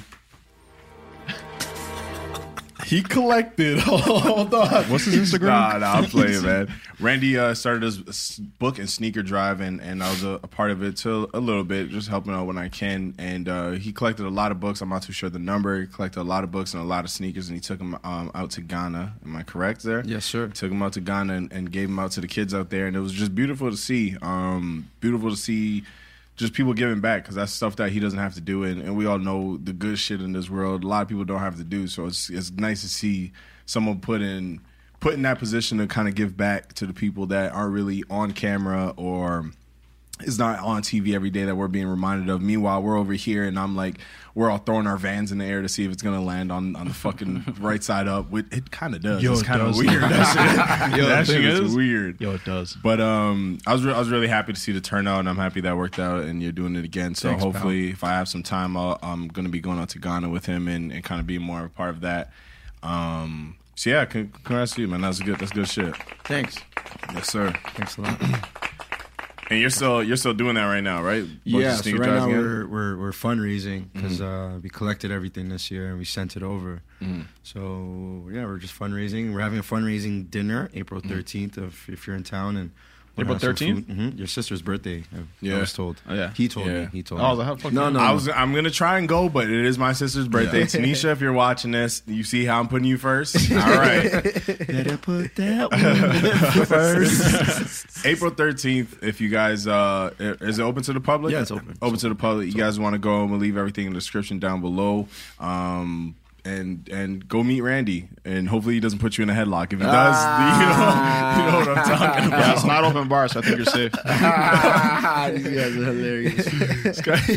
he collected. Hold on. What's his Instagram? Nah, nah, I'm playing, man. Randy uh, started his s- book and sneaker drive, and, and I was a, a part of it till a little bit, just helping out when I can. And uh, he collected a lot of books. I'm not too sure the number. He collected a lot of books and a lot of sneakers, and he took them um, out to Ghana. Am I correct there? Yes, sir. Took them out to Ghana and, and gave them out to the kids out there, and it was just beautiful to see. Um, beautiful to see just people giving back, because that's stuff that he doesn't have to do, and, and we all know the good shit in this world. A lot of people don't have to do, so it's it's nice to see someone put in put in that position to kind of give back to the people that aren't really on camera or is not on T V every day that we're being reminded of. Meanwhile, we're over here, and I'm like, we're all throwing our vans in the air to see if it's gonna land on, on the fucking right side up. It, it kind of does. Yo, it's it kind of does. weird. That shit, Yo, that the shit thing is, is- weird. Yo, it does. But um, I was re- I was really happy to see the turnout, and I'm happy that worked out, and you're doing it again. So Thanks, hopefully, if I have some time, I'll, I'm going to be going out to Ghana with him and, and kind of be more of a part of that. Um, so yeah, con- congrats to you, man. That's good. That's good shit. Thanks. Yes, sir. Thanks a lot. And you're still you're still doing that right now, right? Bunch Yeah, of so sneaker right drives now again? we're, we're we're fundraising because Mhm. uh, we collected everything this year and we sent it over. Mhm. So yeah, we're just fundraising. We're having a fundraising dinner April Mm-hmm. thirteenth. If if you're in town and April thirteenth? Mm-hmm. Your sister's birthday. I, Yeah. I was told. Oh, yeah. He told Yeah. me. He told Oh, me. the hell fuck no, you- no, I no. was I'm gonna try and go, but it is my sister's birthday. Yeah. Tanisha, if you're watching this, you see how I'm putting you first. All right. Better put that one first. April thirteenth, if you guys, uh, is it open to the public? Yeah, it's open. Open to the public. You guys want to go, I'm going to leave everything in the description down below. Um, and and go meet Randy. And hopefully he doesn't put you in a headlock. If he does, you, know, you know what I'm talking about. Yeah, it's not open bar, so I think you're safe. You guys are hilarious.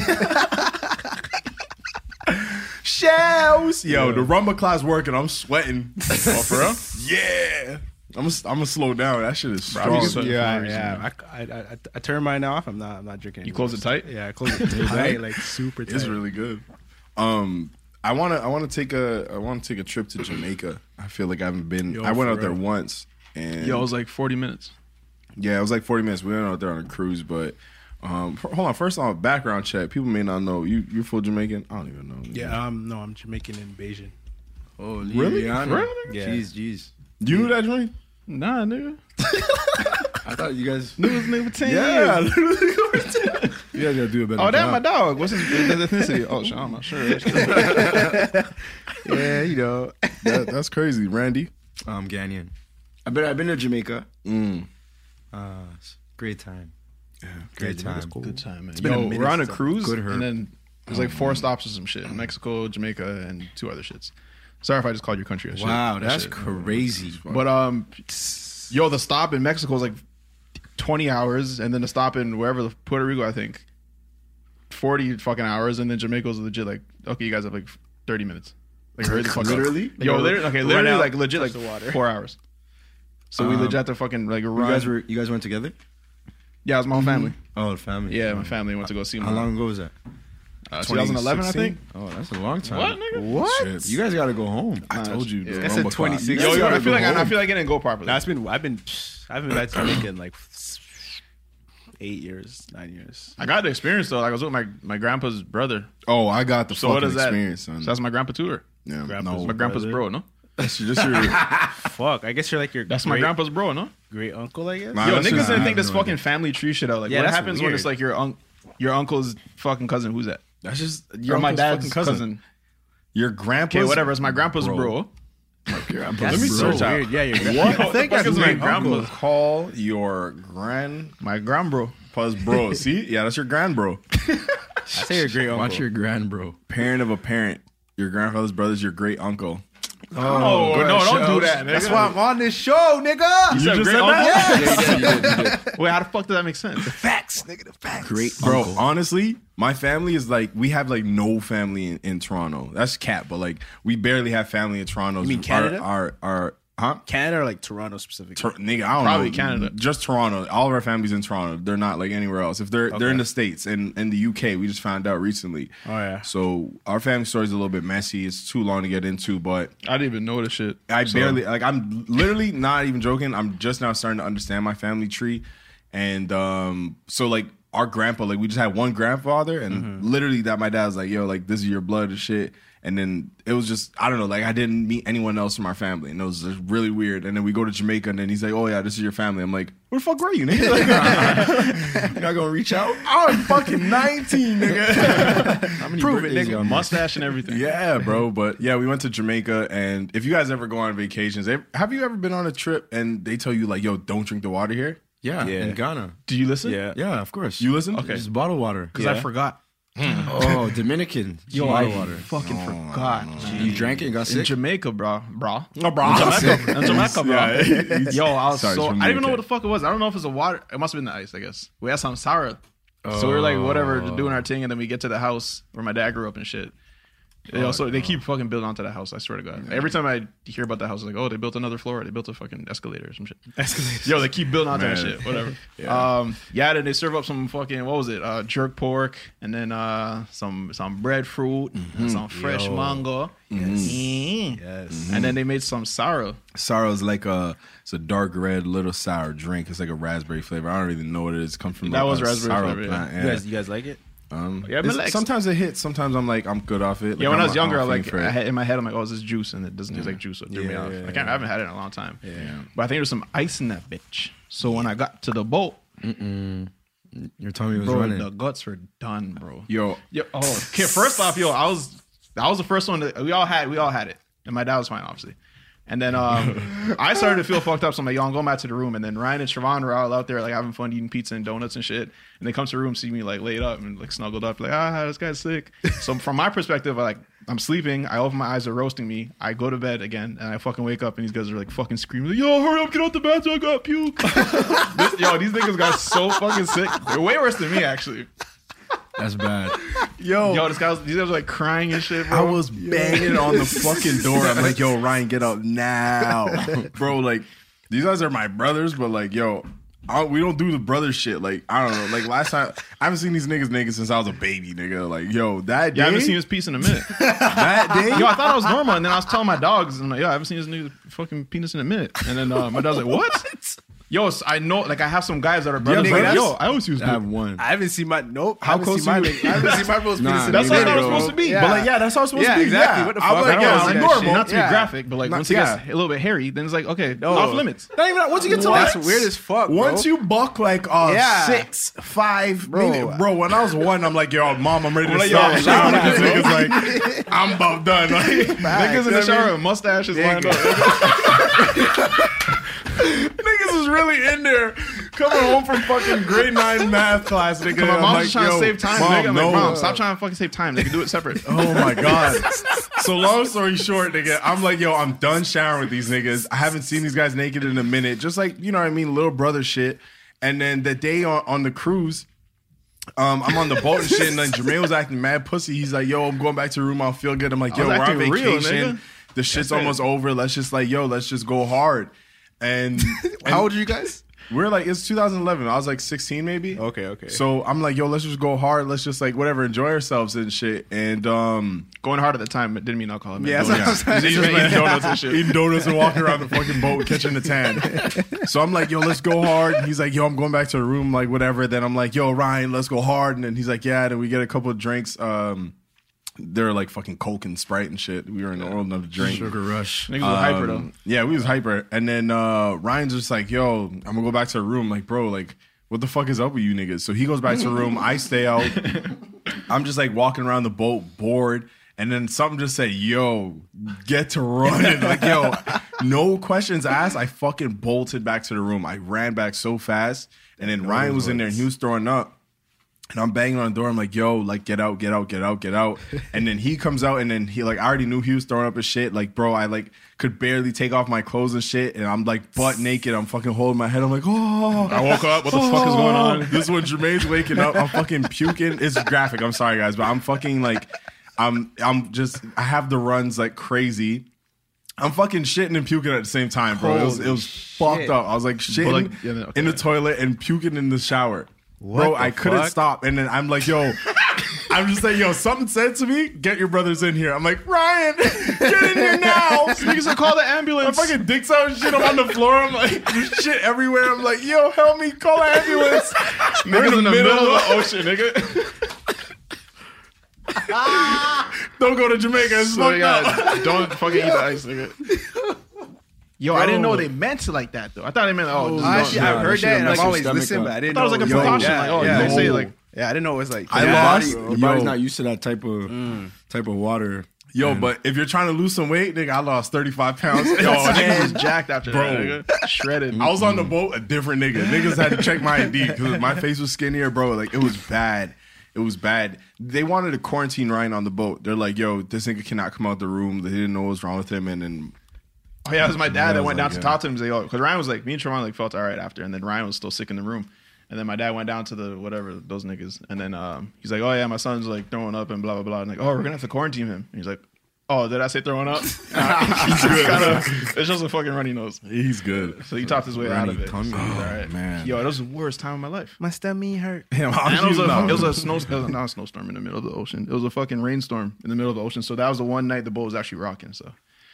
Shells! Yo, the rumba class working. I'm sweating. Oh, for real? Yeah. I'm gonna I'm gonna slow down. That shit is strong. Yeah, yeah. I, I, I, I turn mine off. I'm not. I'm not drinking. You anymore. close it tight? Yeah, I close it tight, like super tight. It's really good. Um, I wanna I wanna take a I wanna take a trip to Jamaica. I feel like I haven't been. Yo, I went for out there real. once, and Yo, it was like forty minutes. yeah, it was like forty minutes. We went out there on a cruise, but um, f- hold on. First on background check. People may not know you. You're full Jamaican. I don't even know. Yeah. Um. No, I'm Jamaican and Bayesian. Oh, Really? Liliana. Really? Yeah. Jeez, jeez. You knew that joint? Nah, nigga. I thought you guys. Knew his nigga for ten Yeah, years. You guys gotta do a better Oh, job. that's my dog. What's his ethnicity? Oh, shit, I'm not sure. Yeah, you know. That, that's crazy, Randy. Um, Ghanaian. I've been I've been to Jamaica. Mm. Uh, it's a great time. Yeah, Great time. Good time, man. been a Yo, minute we're on a since I- cruise, Good herb. and then there's like four stops or some shit. Mexico, Jamaica, and two other shits. Sorry if I just called your country a shit. Wow, That that's shit. crazy. But um, yo, the stop in Mexico is like twenty hours, and then the stop in wherever the Puerto Rico, I think, forty fucking hours, and then Jamaica's legit like, okay, you guys have like thirty minutes. Like hurry the fuck up. Literally? Yo, Like, literally, okay, run literally out, like legit like touch the water. four hours. So we Um, legit have to fucking like You run. guys were you guys went together? yeah, it was my whole family. Oh, the family. Yeah, my family went to go see my. How long ago was that? Uh, twenty eleven, I think. Oh, that's a long time. What, nigga? What? Shit. You guys got to go home. I told you. Yeah. the I said rumba twenty class. six. Yo, You yo, gotta I feel go like I, I home. feel like it didn't go properly. That's been. I've been. I haven't been to Jamaica in like eight years, nine years. I got the experience though. Like I was with my, my grandpa's brother. Oh, I got the So what fucking is that? experience, son. So that's my grandpa tour. yeah, Grandpa's no, My grandpa's brother? bro, no? that's just your. Fuck. I guess you're like your. That's great, my grandpa's bro, no? great uncle. I guess. Nah, Yo, that's niggas just- I didn't have think this no fucking idea. family tree shit out. Like, Yeah, what that's happens when it's weird. like your un- your uncle's fucking cousin? Who's that? That's just Or your my uncle's dad's fucking cousin. cousin. Your grandpa's. Okay, whatever. It's my grandpa's bro. bro. That's Let me so search out. weird. Yeah, your What I think that's my grandpa's. Call your grandpa's My grand bro. bro. See, yeah, that's your grand bro. I say your great uncle. Watch your grand bro. Parent of a parent. Your grandfather's brother's your great uncle. Oh, no, don't do that, nigga. That's why I'm on this show, nigga. You You said just great said uncle? that? Yeah, you did, you did, you did. Wait, how the fuck does that make sense? Facts, nigga. The facts. Great Bro, uncle. honestly, my family is like, we have like no family in, in Toronto. That's cap, but like we barely have family in Toronto. You mean Our- Canada? Our, our, huh? Canada or like Toronto specifically? Tor- nigga, I don't Probably know. Canada. Just Toronto. All of our families in Toronto. They're not like anywhere else. If they're they're in the States and in the U K, we just found out recently. Oh, yeah. So our family story is a little bit messy. It's too long to get into, but I didn't even know this shit. I So- barely like I'm literally not even joking. I'm just now starting to understand my family tree. And um so like our grandpa, like we just had one grandfather and Mm-hmm. literally that my dad was like, yo, like this is your blood and shit. And then it was just, I don't know, like I didn't meet anyone else from our family. And it was just really weird. And then we go to Jamaica and then he's like, oh yeah, this is your family. I'm like, where the fuck were you, nigga? Like, you're not gonna reach out? I'm fucking nineteen, nigga. How many Prove it, birthdays nigga. you got? Mustache and everything. Yeah, bro. But yeah, we went to Jamaica. And if you guys ever go on vacations, eh, have you ever been on a trip and they tell you like, yo, don't drink the water here? Yeah, Yeah. in Ghana. Do you listen? Yeah. Yeah, of course. You listen? Okay. Just bottled water. Because I forgot. Oh, Dominican. Yo, bottled I water. fucking forgot. You drank it and got In sick? Jamaica, bro. Bro. No, bro. In Jamaica, in Jamaica, bro. Yeah. Yo, I was Sorry, so... it's from I didn't even know U K. what the fuck it was. I don't know if it's a water... It must have been the ice, I guess. We had some sour. So we were like, whatever, doing our thing. And then we get to the house where my dad grew up and shit. They also they keep fucking building onto that house. I swear to God. Every time I hear about that house, it's like, oh, they built another floor. They built a fucking escalator or some shit. Escalator. Yo, they keep building onto that shit. Whatever. yeah. Um. Yeah. Then they serve up some fucking what was it? Uh, jerk pork, and then uh some some breadfruit, mm-hmm. and some fresh Yo. mango. Yes. Mm-hmm. Yes. Mm-hmm. And then they made some sour. Sour is like a it's a dark red little sour drink. It's like a raspberry flavor. I don't even know what it is. It comes from that a, was a raspberry sour flavor. Plant. Yeah. Yeah. You guys, you guys like it? Um, yeah, like, sometimes it hits. Sometimes I'm like, I'm good off it. Like, yeah, when I'm, I was younger, I I'm like for I it. had, in my head, I'm like, oh, is this juice? And it doesn't taste like juice, so it threw Yeah, me off. yeah, I, can't, yeah. I haven't had it in a long time. Yeah. But I think there's some ice in that bitch. So when I got to the boat, Mm-mm. Your tummy was bro, running. the guts were done, bro. Yo, yo, oh, okay, first off, yo, I was I was the first one that we all had. We all had it, and my dad was fine, obviously. And then um, I started to feel fucked up. So I'm like, yo, I'm going back to the room. And then Ryan and Siobhan were all out there like having fun eating pizza and donuts and shit. And they come to the room, see me like laid up and like snuggled up, like, ah, this guy's sick. So from my perspective, I, like I'm sleeping. I open my eyes, they're roasting me. I go to bed again, and I fucking wake up, and these guys are like fucking screaming, like, yo, hurry up, get out the bathroom, I got puke. this, yo, these niggas got so fucking sick. They're way worse than me, actually. That's bad. Yo, yo, this guy was, these guys were like crying and shit, bro. I was banging on the fucking door. I'm like, yo, Ryan, get out now. Bro, like, these guys are my brothers, but like, yo, I, we don't do the brother shit. Like, I don't know. Like, last time, I haven't seen these niggas naked since I was a baby, nigga. Like, yo, that day. Yeah, I haven't seen his piece in a minute. That day? Yo, I thought I was normal, and then I was telling my dogs, and I'm like, yo, I haven't seen his nigga fucking penis in a minute. And then uh, my dog's like, what? Yo, I know, like, I have some guys that are brothers. Yo, Like, yo, I always use I have one. I haven't seen my nope. How I haven't close seen my you- nigga- I haven't seen my bro's Nah, penis in That's a what I minute, thought it was bro. supposed to be. Yeah. But like, yeah, that's how it's supposed Yeah, to be. exactly. Yeah. What the I'm fuck? like, I yeah, don't it's like like that normal. shit. Not to Yeah. be graphic, but like Not- once it yeah. gets a little bit hairy, then it's like, okay, No. off limits. Not even once you get to What? that's weird as fuck. Bro. Once you buck like uh Yeah. six, five, Bro. maybe, bro. When I was one, I'm like, yo, mom, I'm ready to I'm like, stop. yo, Shower. shower. This nigga's like, I'm about done. Like, Niggas in the shower with mustaches lined up. niggas is really in there coming home from fucking grade nine math class, nigga. Come on, I'm mom's like, just trying yo, to save time, mom, nigga. I'm no. like, mom, stop trying to fucking save time. They can do it separate. Oh my god. So long story short, nigga, I'm like, yo, I'm done showering with these niggas. I haven't seen these guys naked in a minute. Just like, you know what I mean, little brother shit. And then the day on, on the cruise, um, I'm on the boat and shit, and then Jermaine was acting mad pussy. He's like, yo, I'm going back to the room, I'll feel good. I'm like, I yo, was we're on acting real, vacation. nigga. The shit's That's it. almost over. Let's just like, yo, let's just go hard. And, and How old are you guys? we're like, it's two thousand eleven. I was like sixteen maybe. Okay, okay. So I'm like, yo, let's just go hard. Let's just like whatever, enjoy ourselves and shit. And um, Going hard at the time, it didn't mean alcohol. It meant Yeah, that's donuts. what I'm saying. He's just eating donuts and shit. eating donuts and walking around the fucking boat catching the tan. So I'm like, yo, let's go hard. And he's like, yo, I'm going back to the room, like whatever. Then I'm like, yo, Ryan, let's go hard. And then he's like, yeah. Then we get a couple of drinks. Um, they're like fucking Coke and Sprite and shit. We were in the old enough to drink. Sugar rush. Niggas were hyper though. Um, Yeah, we was hyper. And then uh, Ryan's just like, yo, I'm gonna go back to the room. Like, bro, like, what the fuck is up with you niggas? So he goes back to the room. I stay out. I'm just like walking around the boat, bored. And then something just said, yo, get to running. Like, yo, no questions asked. I fucking bolted back to the room. I ran back so fast. And then Ryan was in there and he was throwing up. And I'm banging on the door. I'm like, yo, like, get out, get out, get out, get out. And then he comes out and then he, like, I already knew he was throwing up his shit. Like, bro, I, like, could barely take off my clothes and shit. And I'm, like, butt naked. I'm fucking holding my head. I'm like, oh. I woke up. What the fuck is going on? This is when Jermaine's waking up. I'm fucking puking. It's graphic. I'm sorry, guys. But I'm fucking, like, I'm, I'm just, I have the runs, like, crazy. I'm fucking shitting and puking at the same time, bro. It was, it was fucked up. I was, like, shitting like, yeah, no, okay. in the toilet and puking in the shower. What Bro, the I couldn't fuck? stop. And then I'm like, yo, I'm just like, yo, something said to me, get your brothers in here. I'm like, Ryan, get in here now. Niggas said, call the My ambulance. fucking dick's out and shit. I'm on the floor. I'm like, there's shit everywhere. I'm like, yo, help me, call the ambulance. Niggas in the middle of the ocean, nigga. Don't go to Jamaica. It's So fucked yeah, up. don't fucking eat the ice, nigga. Yo, I didn't know they meant it like that though. I thought they meant oh, just I don't- actually, nah, I've that heard shit that, and mess I've your always stomach listened, up. but I didn't I thought it was know. like a yo, precaution, yeah, like, oh, yeah, they say no. like yeah, I didn't know it was like. I Your lost. body, your body's Yo. not used to that type of type of water. Yo, but if you're trying to lose some weight, nigga, I lost thirty-five pounds. Yo, niggas was niggas, jacked after Bro. that, nigga. Shredded. I was on the boat, a different nigga. Niggas had to check my I D because my face was skinnier, bro. Like, it was bad. It was bad. They wanted to quarantine Ryan on the boat. They're like, yo, this nigga cannot come out the room. They didn't know what was wrong with him. And then Oh yeah, it was my dad Yeah, that I was went like, down to yeah. talk to him. He's like, oh, because Ryan was like, me and Trevon like felt all right after, and then Ryan was still sick in the room, And then my dad went down to the whatever those niggas, and then um, he's like, "Oh yeah, my son's like throwing up and blah blah blah." And like, "Oh, we're gonna have to quarantine him." And he's like, "Oh, did I say throwing up?" He's kinda, it's just a fucking runny nose. He's good. So he talked his way out of it. Tummy. So he's all right. Man. Yo, that was the worst time of my life. My stomach hurt. Damn, how And it do was you a know? it was a snow it was not a snowstorm in the middle of the ocean. It was a fucking rainstorm in the middle of the ocean. So that was the one night the boat was actually rocking. So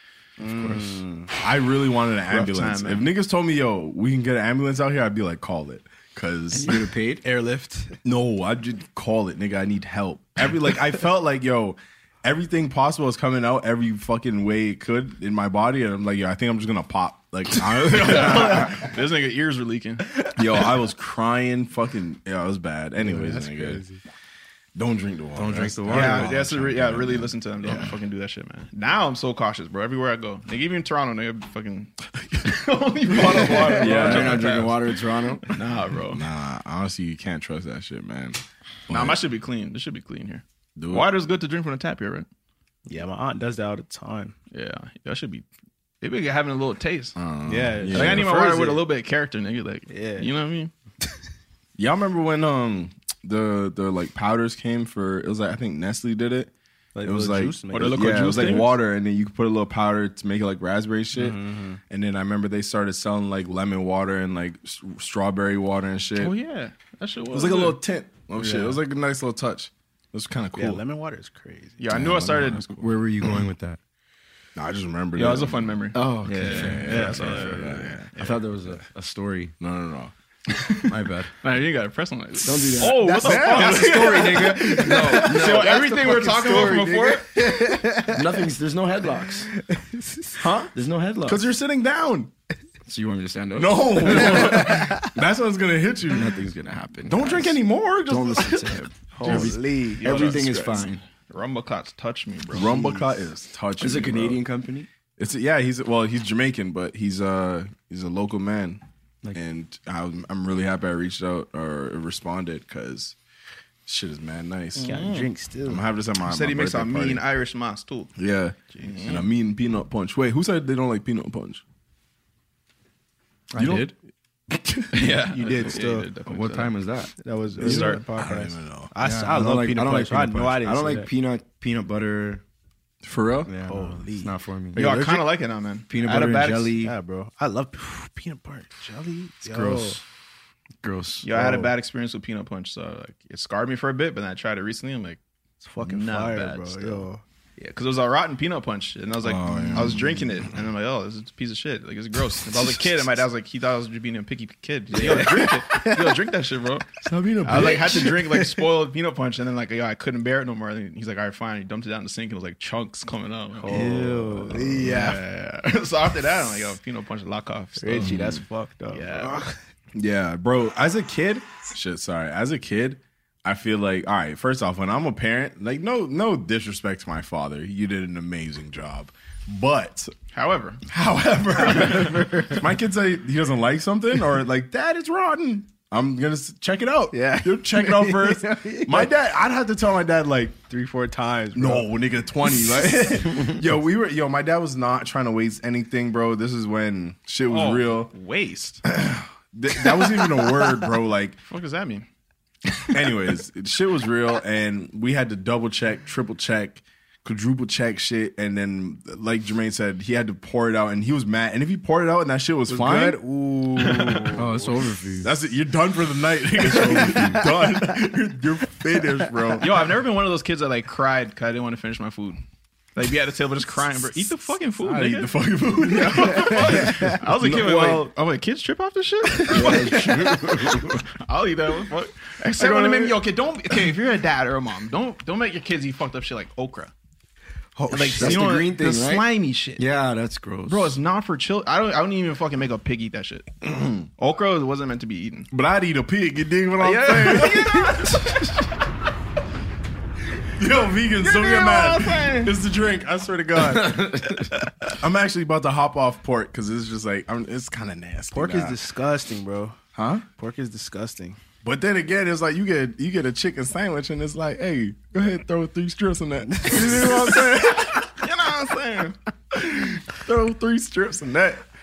Mm. I really wanted an ambulance. time, if man. niggas told me, yo, we can get an ambulance out here, I'd be like, call it. Cause You would have paid? Airlift. no, I'd just call it, nigga. I need help. Every like I felt like, yo, everything possible is coming out every fucking way it could in my body, and I'm like, yo, I think I'm just gonna pop. Like, honestly, this nigga ears were leaking. yo, I was crying, fucking, yeah, it was bad. Anyways, That's nigga, crazy. don't drink the water. Don't drink That's- the water. Yeah, Oh, that's a re- yeah. Really listen to them. Don't fucking do that shit, man. Now I'm so cautious, bro. Everywhere I go, nigga, even in Toronto, nigga, fucking only bottle of water. Bro. Yeah, You're not drinking water in Toronto? Nah, bro. Nah, honestly, you can't trust that shit, man. Nah, my shit be clean. This should be clean here. Do it. Water's good to drink from the tap here, right? Yeah, my aunt does that all the time. Yeah, that should be. They be having a little taste. Uh, Yeah, yeah. Like I need my prefers water with it. a little bit of character, nigga. Like, Yeah. you know what I mean? Y'all remember when um the the like powders came for? It was like I think Nestle did it. Like it was little like juice What, the liquid yeah, it juice was like things? water, and then you could put a little powder to make it like raspberry shit. Mm-hmm. And then I remember they started selling like lemon water and like s- strawberry water and shit. Oh yeah, that shit was. It was like a good. little tint. Oh shit, it was like a nice little touch. It was kind of cool. Yeah, lemon water is crazy. Yeah, I knew I started. Where were you going with that? No, I just remember. Yeah, that. it was a fun memory. Oh, okay. Yeah, fair, yeah, fair, yeah, so- fair, yeah, fair. I thought there was a, a story. No, no, no. My bad. Man, you gotta press on like this. Don't do that. Oh, what the fuck? That's the story, nigga. No, no. So everything we we're talking about from before. Nothing's. There's no headlocks. Huh? There's no headlocks. Because you're sitting down. So you want me to stand up? No, that's what's gonna hit you. Nothing's gonna happen. Don't drink anymore. Just Don't listen to him. Holy. Everything is fine. Rumbleclots touch me, bro. Rumblecott is touching. It's a me, bro. Canadian company. It's yeah. He's well. He's Jamaican, but he's uh he's a local man, Like- and I'm I'm really happy I reached out or responded because shit is mad nice. Can't drink still. I'm gonna have this at my. Said he my makes a birthday mean party. Irish moss too. Yeah, and a mean peanut punch. Wait, who said they don't like peanut punch? I You don't- did. Yeah, You did still. What time was that? That was You start- the podcast. I don't even know. I, Yeah, I, don't love like, peanut I don't punch. like I peanut know I punch. didn't I don't say like that. peanut peanut butter. For real? Yeah, no, Holy. it's not for me. Yo, I allergic? kind of like it now, man. Peanut I had a butter and bad ex- jelly. Yeah, bro. I love peanut butter jelly. It's gross. Gross. Yo, I had a Bro. bad experience with peanut punch, so like it scarred me for a bit. But then I tried it recently. I'm like, It's fucking Not fire, bad bro. still. Yo. yeah, because it was a rotten peanut punch, and I was like, Oh, yeah. I was drinking it, and I'm like, oh, this is a piece of shit. Like it's gross. If I was a kid, and my dad was like, he thought I was just being a picky kid. He's like, yo, drink it. Yo, drink that shit, bro. Stop being a I like had to drink like spoiled peanut punch, and then like yo, I couldn't bear it no more. And he's like, all right, fine. He dumped it down in the sink, and it was like chunks coming out. I'm like, Ew. oh, yeah. yeah. So after that, I'm like, yo, peanut punch lock off. So, Reggie, that's fucked up. yeah. Yeah, bro. As a kid, shit. Sorry. As a kid, I feel like all right. First off, when I'm a parent, like no, no disrespect to my father. You did an amazing job, but However, however, my kid say he doesn't like something or like Dad, it's rotten. I'm gonna s- check it out. Yeah. you check it out first. My dad, I'd have to tell my dad like. Three, four times, bro. No, nigga, twenty. Like, yo, we were, yo, my dad was not trying to waste anything, bro. This is when shit was oh, real. waste. Th- that wasn't even a word, bro. Like, What does that mean? anyways, shit was real, and we had to double check, triple check, quadruple check shit, and then, like Jermaine said, he had to pour it out, and he was mad. And if he poured it out and that shit was, fine, Good? Ooh. Oh, it's over for you. that's it. You're done for the night. Nigga. You're done. You're, you're finished, bro. Yo, I've never been one of those kids that like cried because I didn't want to finish my food. Like be at the table just crying, bro. Eat the fucking food, I nigga. eat the fucking food. I was a kid with Well- like, I'm like, kids trip off this shit. I'll eat that. What the fuck? Except when they make me okay. Don't okay. If you're a dad or a mom, don't don't make your kids eat fucked up shit like okra. Oh, Like that's you the know, green thing, the right? slimy shit. Yeah, that's gross. Bro, it's not for children. I don't. I don't even fucking make a pig eat that shit. Okra wasn't meant to be eaten. But I'd eat a pig. You dig what I'm Yeah. saying? Yo, vegans, don't dig get what I'm mad. saying? It's the drink. I swear to God. I'm actually about to hop off pork because it's just like I'm, it's kind of nasty. Pork now. is disgusting, bro. huh? Pork is disgusting. But then again, it's like you get you get a chicken sandwich and it's like, hey, go ahead and throw three strips in that. You know what I'm saying? You know what I'm saying? Throw three strips in that.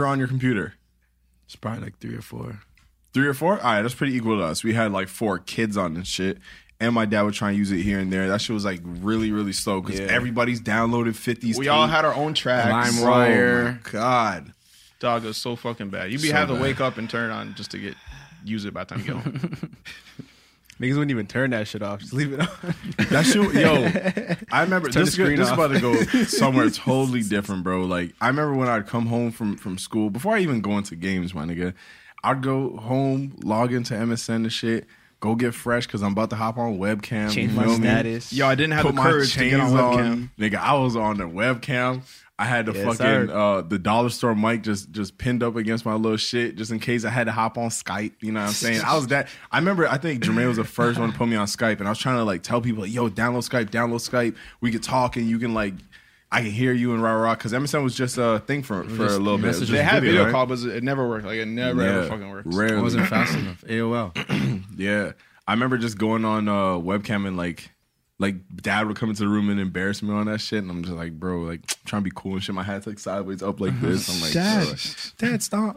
are on your computer? It's probably like three or four. Three or four? All right, that's pretty equal to us. We had like four kids on this shit. And my dad would try and use it here and there. That shit was like really, really slow because Yeah. everybody's downloaded fifties. We all had our own tracks. LimeWire. Oh my God. Dog, it was so fucking bad. You'd be So have to bad. wake up and turn it on just to get use it by the time you get home. Niggas wouldn't even turn that shit off. Just leave it on. That shit, yo, I remember Turn this, the screen this is off. about to go somewhere totally different, bro. Like, I remember when I'd come home from, from school, before I even go into games, my nigga, I'd go home, log into M S N and shit, go get fresh because I'm about to hop on webcam. Change you my feel me? status. Yo, I didn't have Put the my courage to get chains on on. webcam. Nigga, I was on the webcam. I had the Yes, fucking sir. uh, the dollar store mic just just pinned up against my little shit just in case I had to hop on Skype. You know what I'm saying? I was that. I remember. I think Jermaine was the first one to put me on Skype, and I was trying to like tell people, like, "Yo, download Skype, download Skype. We could talk, and you can like, I can hear you and rah rah." Because M S N was just a thing for for a little bit. messages. They had Video, video right? call, but it never worked. Like it never ever fucking works. It Rarely. wasn't fast enough. A O L. Yeah, I remember just going on uh, webcam and like, like dad would come into the room and embarrass me on that shit, and I'm just like, bro, like trying to be cool and shit. My hat's like sideways up like this. I'm like, Dad, bro, Dad, stop.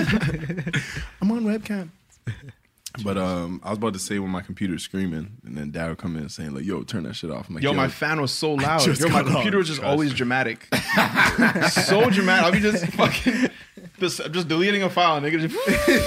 I'm on webcam. But um, I was about to say when my computer's screaming, and then dad would come in and saying like, "Yo, turn that shit off." I'm like, Yo, my fan was so loud. just Yo, my got computer on. was just always dramatic. So dramatic. I'll be just fucking just, just deleting a file, nigga. Just,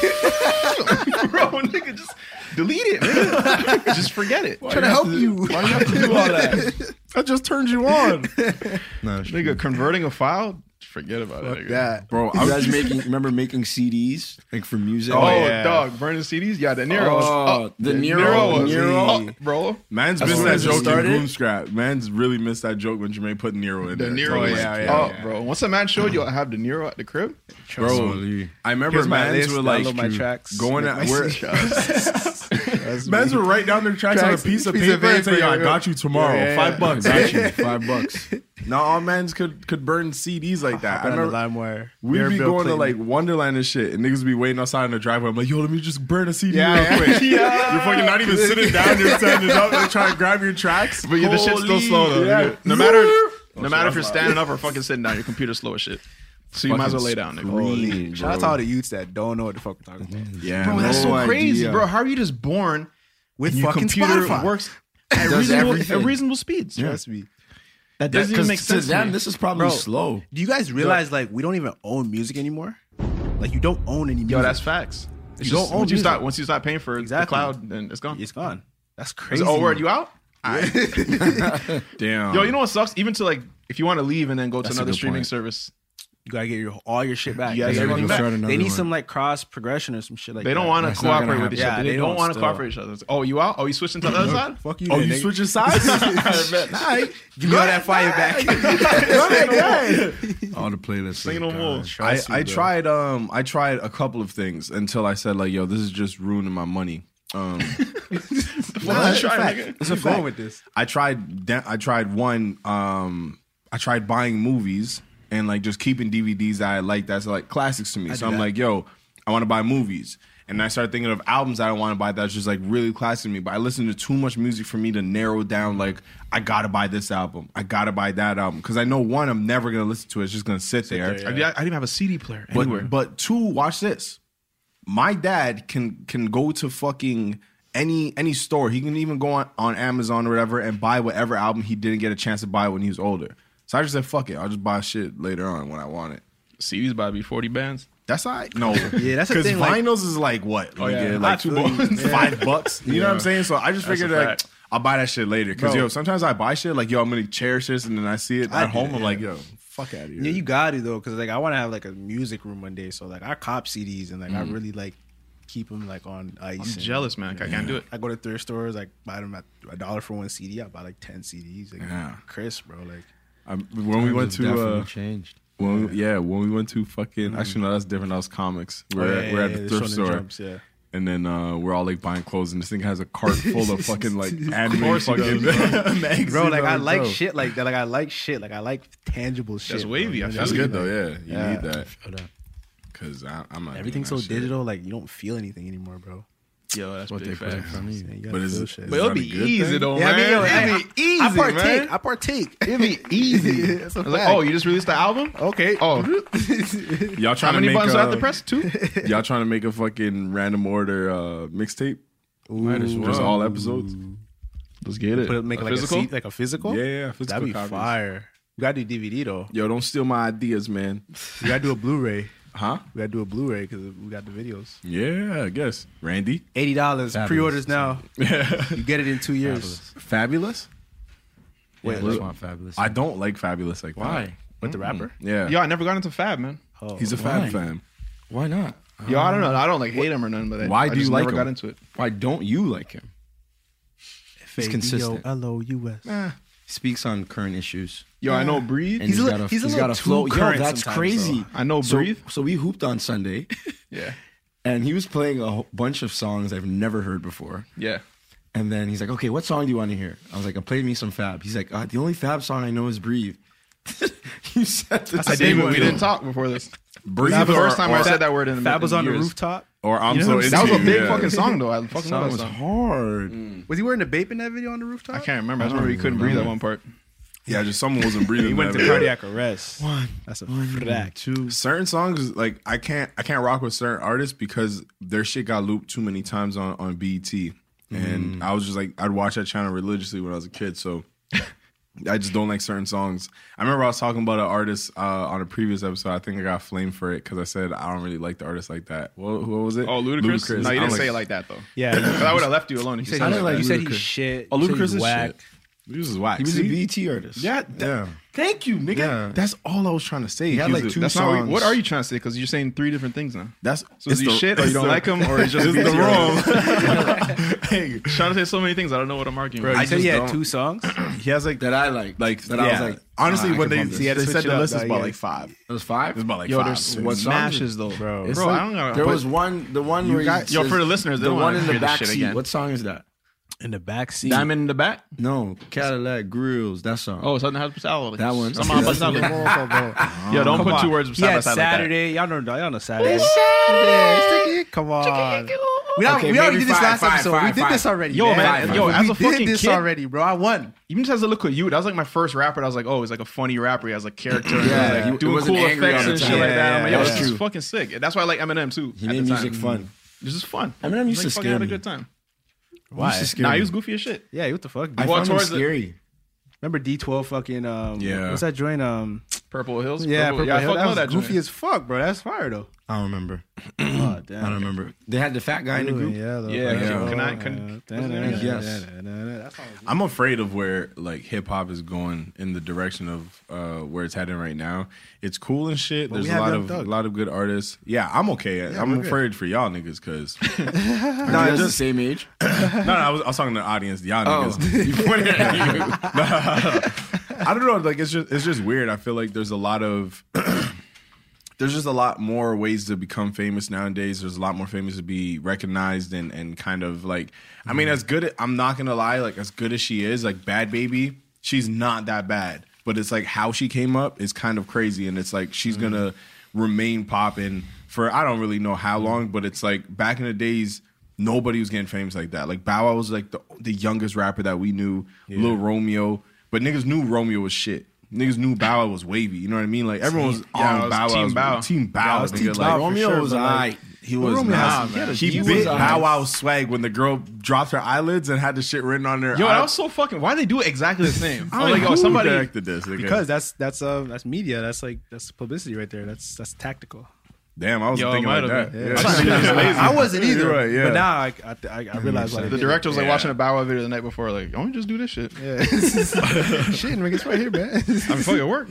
bro, nigga, just delete it, nigga. Just forget it. trying to help you. Why do you have to do all that? I just turned you on, No, it's true. Nigga, converting a file? Forget about it, nigga. that. bro. You I guys was making remember making C Ds like for music? Oh, yeah. dog, burning C Ds? Yeah, the Nero was Oh, up. the Nero Nero, was Nero. up, bro. Man's As missed soon that as it joke in started? Boom Scrap. Man's really missed that joke when Jermaine put Nero in The there. Nero Oh, was yeah, yeah, up, yeah. bro. Once a man showed you I have the Nero at the crib, Bro, Holy. I remember Here's my mans list, were like download my tracks, going make at my where That's mans me. would write down their tracks, on a Tracks, piece of piece paper, of and say, paper, "Yo, I yeah. got you tomorrow, Yeah, yeah, five yeah. bucks." Got you. Five bucks. Now all mans could could burn C Ds like that. I I remember LimeWire. we'd Mirror be Bill going to Clinton. like Wonderland and shit, and niggas would be waiting outside in the driveway. I'm like, "Yo, let me just burn a C D Yeah, real yeah. quick." Yeah. You're fucking not even sitting down. You're standing up and trying to grab your tracks. but yeah, the shit's still Holy- slow though. Yeah. nigga. No matter, no shit, matter if that's you're loud. standing up or fucking sitting down, your computer's slow as shit. So you might as well lay down, nigga. Scream, Shout out to bro. all the youths that don't know what the fuck we're talking about. Yeah, Bro, that's so No crazy, idea. bro. How are you just born With and your fucking computer Spotify. works at Does reasonable, at everything. reasonable speeds? Trust me. That doesn't even make sense To to them, me. this is probably Bro, slow. Do you guys realize like we don't even own music anymore? Like you don't own any music. Yo, that's facts. It's You just, don't own once you music. stop, once you stop paying for the Exactly. cloud, then it's gone. It's gone. That's Is crazy. it, oh, word, you out? damn. Yo, you know what sucks? Even to like, if you want to leave and then go to That's a another good streaming point. service, You gotta get your all your shit back. You gotta They get need- everything back. Start They another need one. some like cross progression or some shit like they that. don't want to That's not gonna cooperate with each happen. other. Yeah, They, they don't don't want to still. cooperate with each other. Oh, you out? Oh, you switching to the other side? Fuck you. Oh, then, you nigga. switching sides? Give me all that fire back. All the playlists. Say are no more. gone. I, me, I bro. tried um I tried a couple of things until I said like, yo, this is just ruining my money. Um Nah, It's a try, fact. nigga. It's a fact with this. I tried da- I tried one um I tried buying movies and like just keeping D V Ds that I like that's like classics to me. I so do I'm that. like, yo, I want to buy movies. And I started thinking of albums I want to buy that's just like really classic to me. But I listened to too much music for me to narrow down like I gotta buy this album. I gotta buy that album. Because I know one, I'm never gonna listen to it. It's just gonna sit, there. I, didn't- I didn't even have a C D player But, anywhere. but two, watch this. My dad can can go to fucking any any store. He can even go on, on Amazon or whatever and buy whatever album he didn't get a chance to buy when he was older. So I just said, fuck it. I'll just buy shit later on when I want it. C Ds about to be forty bands. That's all right. No. Yeah, that's the Because thing, like- vinyls is like what? Oh, Like, yeah. yeah, like I two feel you. bucks, five bucks. You know what I'm saying? So I just That's figured a like fact. I'll buy that shit later. Because Bro. yo, sometimes I buy shit like yo, I'm gonna cherish this, and then I see it I at do, home. I'm yeah. like, yo, fuck out of here. Yeah, you got it though, because like I want to have like a music room one day. So like I cop C Ds and like I really like keep them like on ice. I'm and- jealous, man. I can't do it. I go to thrift stores, like buy them at a dollar for one C D. I buy like ten C Ds. Like, Yeah. Chris, bro, like Um, when we went Times have to definitely uh, changed. When we, yeah, when we went to fucking actually no, that's different. That was comics. We're oh, at, yeah, we're at yeah, the yeah, thrift Shonen store, Jumps, yeah. and then uh, we're all like buying clothes, and this thing has a cart full of fucking like anime course he fucking magazines. Bro, like I I'm like bro. shit like that. Like I like shit. Like I like tangible shit. That's wavy, bro. I feel That's you. good though. Yeah, you Yeah. need that Feel that. because I'm not. Everything's so doing that shit. digital. Like you don't feel anything anymore, bro. Yo, that's what they big put in facts. front of you. You gotta But is feel it- shit. is But it'll that a be good easy thing? though, Yeah, I man. mean, yo, It'll I, be easy, I partake. man. I partake. It'll be easy. That's a I was like, fact. oh, you just released the album? Okay. Oh, Y'all how trying to many make buttons a, do I have to press? Two? Y'all trying to make a fucking random order uh, mixtape? Might as Just well. all episodes? Let's get it. Put it, make A it like physical? a C, like a physical. Yeah, yeah, physical That'd be copies. fire. You gotta do D V D though. Yo, don't steal my ideas, man. You gotta do a Blu-ray. Huh? We gotta do a Blu-ray because we got the videos. Yeah, I guess. Randy? Eighty dollars Fabulous. pre-orders now. You get it in two years. Fabulous? Wait, Wait, I just look. want Fabulous. I don't like Fabulous like that. Why? With the rapper. Yeah. Yo, I never got into Fab, man. Oh, He's a Why? Fab fan. Why not? Yo, I don't know. I don't like hate him or nothing, but I- Why I do just you like never him? got into it. Why don't you like him? He's consistent. L O U S. Speaks on current issues. Yo, I know Breathe. And He's he's a got li- a, he's a he's little got a too flow. Yo, current that's sometimes, crazy. I know So, Breathe. so we hooped on Sunday, Yeah. and he was playing a whole bunch of songs I've never heard before. Yeah. And then he's like, "Okay, what song do you want to hear?" I was like, "I'm playing me some Fab." He's like, uh, "The only Fab song I know is Breathe." You said the I same did. We thing. didn't talk before this. Breathe That's the or- first time I or- said that word in Fab was in on the years. rooftop. Or I'm You know so what I'm into saying? That was a you, big yeah. fucking song, though. I fucking Song love was that song. hard. Was he wearing the Bape in that video on the rooftop? I can't remember. I just remember he couldn't breathe at one part. Yeah, just someone wasn't breathing. He went that to video. cardiac arrest. One. That's a frack. Two. Certain songs, like I can't, I can't rock with certain artists because their shit got looped too many times on on B E T, and I was just like, I'd watch that channel religiously when I was a kid, so I just don't like certain songs. I remember I was talking about an artist uh, on a previous episode. I think I got flamed for it because I said I don't really like the artist like that. What, what was it? Oh, Ludacris? No, you I didn't don't say like- it like that, though. Yeah. 'Cause I would have left you alone. You If said, you I said didn't it like you said he's Ludacris. shit. Oh, You said Ludacris he's is whack. shit. This is whack. He was See? a B E T artist. Yeah, that- yeah. Thank you, nigga. Yeah. That's all I was trying to say. He had He like was a- two That's not what, songs. what are you trying to say? Because you're saying three different things now. That's So is it's he the- shit or you it's don't the- like him or he's just it's B T the artist? wrong. Hey, Trying to say so many things. I don't know what I'm arguing Bro, with. you I said just he had don't- two songs? he has like That I like. like that I was yeah. like, honestly ah, I when can they bump this. See, he had to they switch said it the up, list is though, about yeah. like five. It was five. It's about like Yo, five. there's It's- What songs? smashes, though. Bro. Bro, It's I like- don't know. There But- was one. The one You where got- he Yo, says- for the listeners, they the don't one wanna in the hear this back shit seat. again. What song is that? In the back seat. Diamond in the back? No, Cadillac Grills. That song. Oh, Southern Hospitality. That one. Somehow That's Hospitality. Yo, don't Come put on. two words He side by had side like that. Saturday. Y'all know, y'all know Saturday. Saturday. Come on. We, not, Okay, we already maybe did this five, last five, episode. five, we did five. this already. Yo, man, yo, we as a did fucking this kid- already, bro. I won. Even just as a look at you, that was like my first rapper. I was like, oh, he's like a funny rapper. He has like character. Yeah, and he like doing wasn't cool angry effects all the and time. shit like Yeah, that. I'm like, yo, yeah, this that's is true. fucking sick. That's why I like Eminem too. He at made the music time. fun. This is fun. Eminem used Like, to fucking scare had a me. good time. Why? Used to scare Nah, me. he was goofy as shit. Yeah, what the fuck? I Well, found him towards the- scary. Remember D twelve fucking um Yeah. what's that joint? Um Purple Hills. Yeah, Purple, Purple yeah, I Hill. fucking That love was that goofy joint. as fuck, bro. That's fire though. I don't remember. Oh I damn. don't remember. They had the fat guy in the group. Yeah, the- Yeah, yeah. Can I- can- Yes. I'm afraid of where like hip hop is going in the direction of uh, where it's heading right now. It's cool and shit. But There's we a have lot Young of Thug. lot of good artists. Yeah, I'm okay. I'm we're good. afraid for y'all niggas because No, it's the same age. no, no, I was, I was talking to the audience. Y'all Oh. niggas. You pointed at you. I don't know. Like it's just it's just weird. I feel like there's a lot of there's just a lot more ways to become famous nowadays. There's a lot more famous to be recognized and and kind of like. I mean, as good. I'm not gonna lie. Like as good as she is, like Bad Baby, she's not that bad. But it's like how she came up is kind of crazy, and it's like she's gonna remain popping for I don't really know how long. But it's like back in the days. Nobody was getting famous like that. Like Bow Wow was like the, the youngest rapper that we knew. Lil Romeo, but niggas knew Romeo was shit. Niggas knew Bow Wow was wavy. You know what I mean? Like everyone was Yeah, on it was Bow Team Wow's Bow. Team Bow. Yeah, it was nigga. Team Like, Bow for Romeo sure, was but, like, alright. he was Romeo nah, has- he had a- He he bit was Bow alright. Wow's swag when the girl dropped her eyelids and had the shit written on her. Yo, eye- that was so fucking. Why they do it exactly the same? I I was like, who oh, somebody. directed this? nigga? Because that's that's uh that's media. That's like that's publicity right there. That's that's tactical. damn, I was Yo, thinking it like might that. have been. Yeah. I thought it was just lazy. I wasn't either. You're right, yeah. But now I I, I, I realize why they The did director was like Yeah. watching a Bow Wow video the night before, like, don't we just do this shit? it. Yeah. Shit, nigga, it's right here, man. I mean, fuck it, work.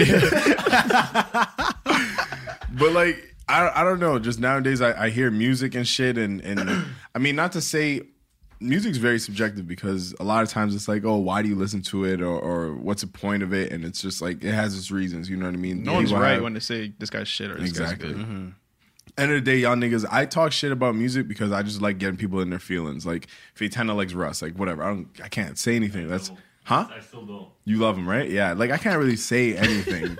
But like I I don't know. Just nowadays I, I hear music and shit and and I mean not to say music's very subjective because a lot of times it's like, oh, why do you listen to it or, or what's the point of it? And it's just like it has its reasons. You know what I mean? No one's People right have- when they say this guy's shit or this Exactly. guy's good. End of the day, y'all niggas, I talk shit about music because I just like getting people in their feelings. Like Faitana likes Russ, like whatever. I don't I can't say anything. That's huh? I still don't. You love him, right? Yeah. Like I can't really say anything.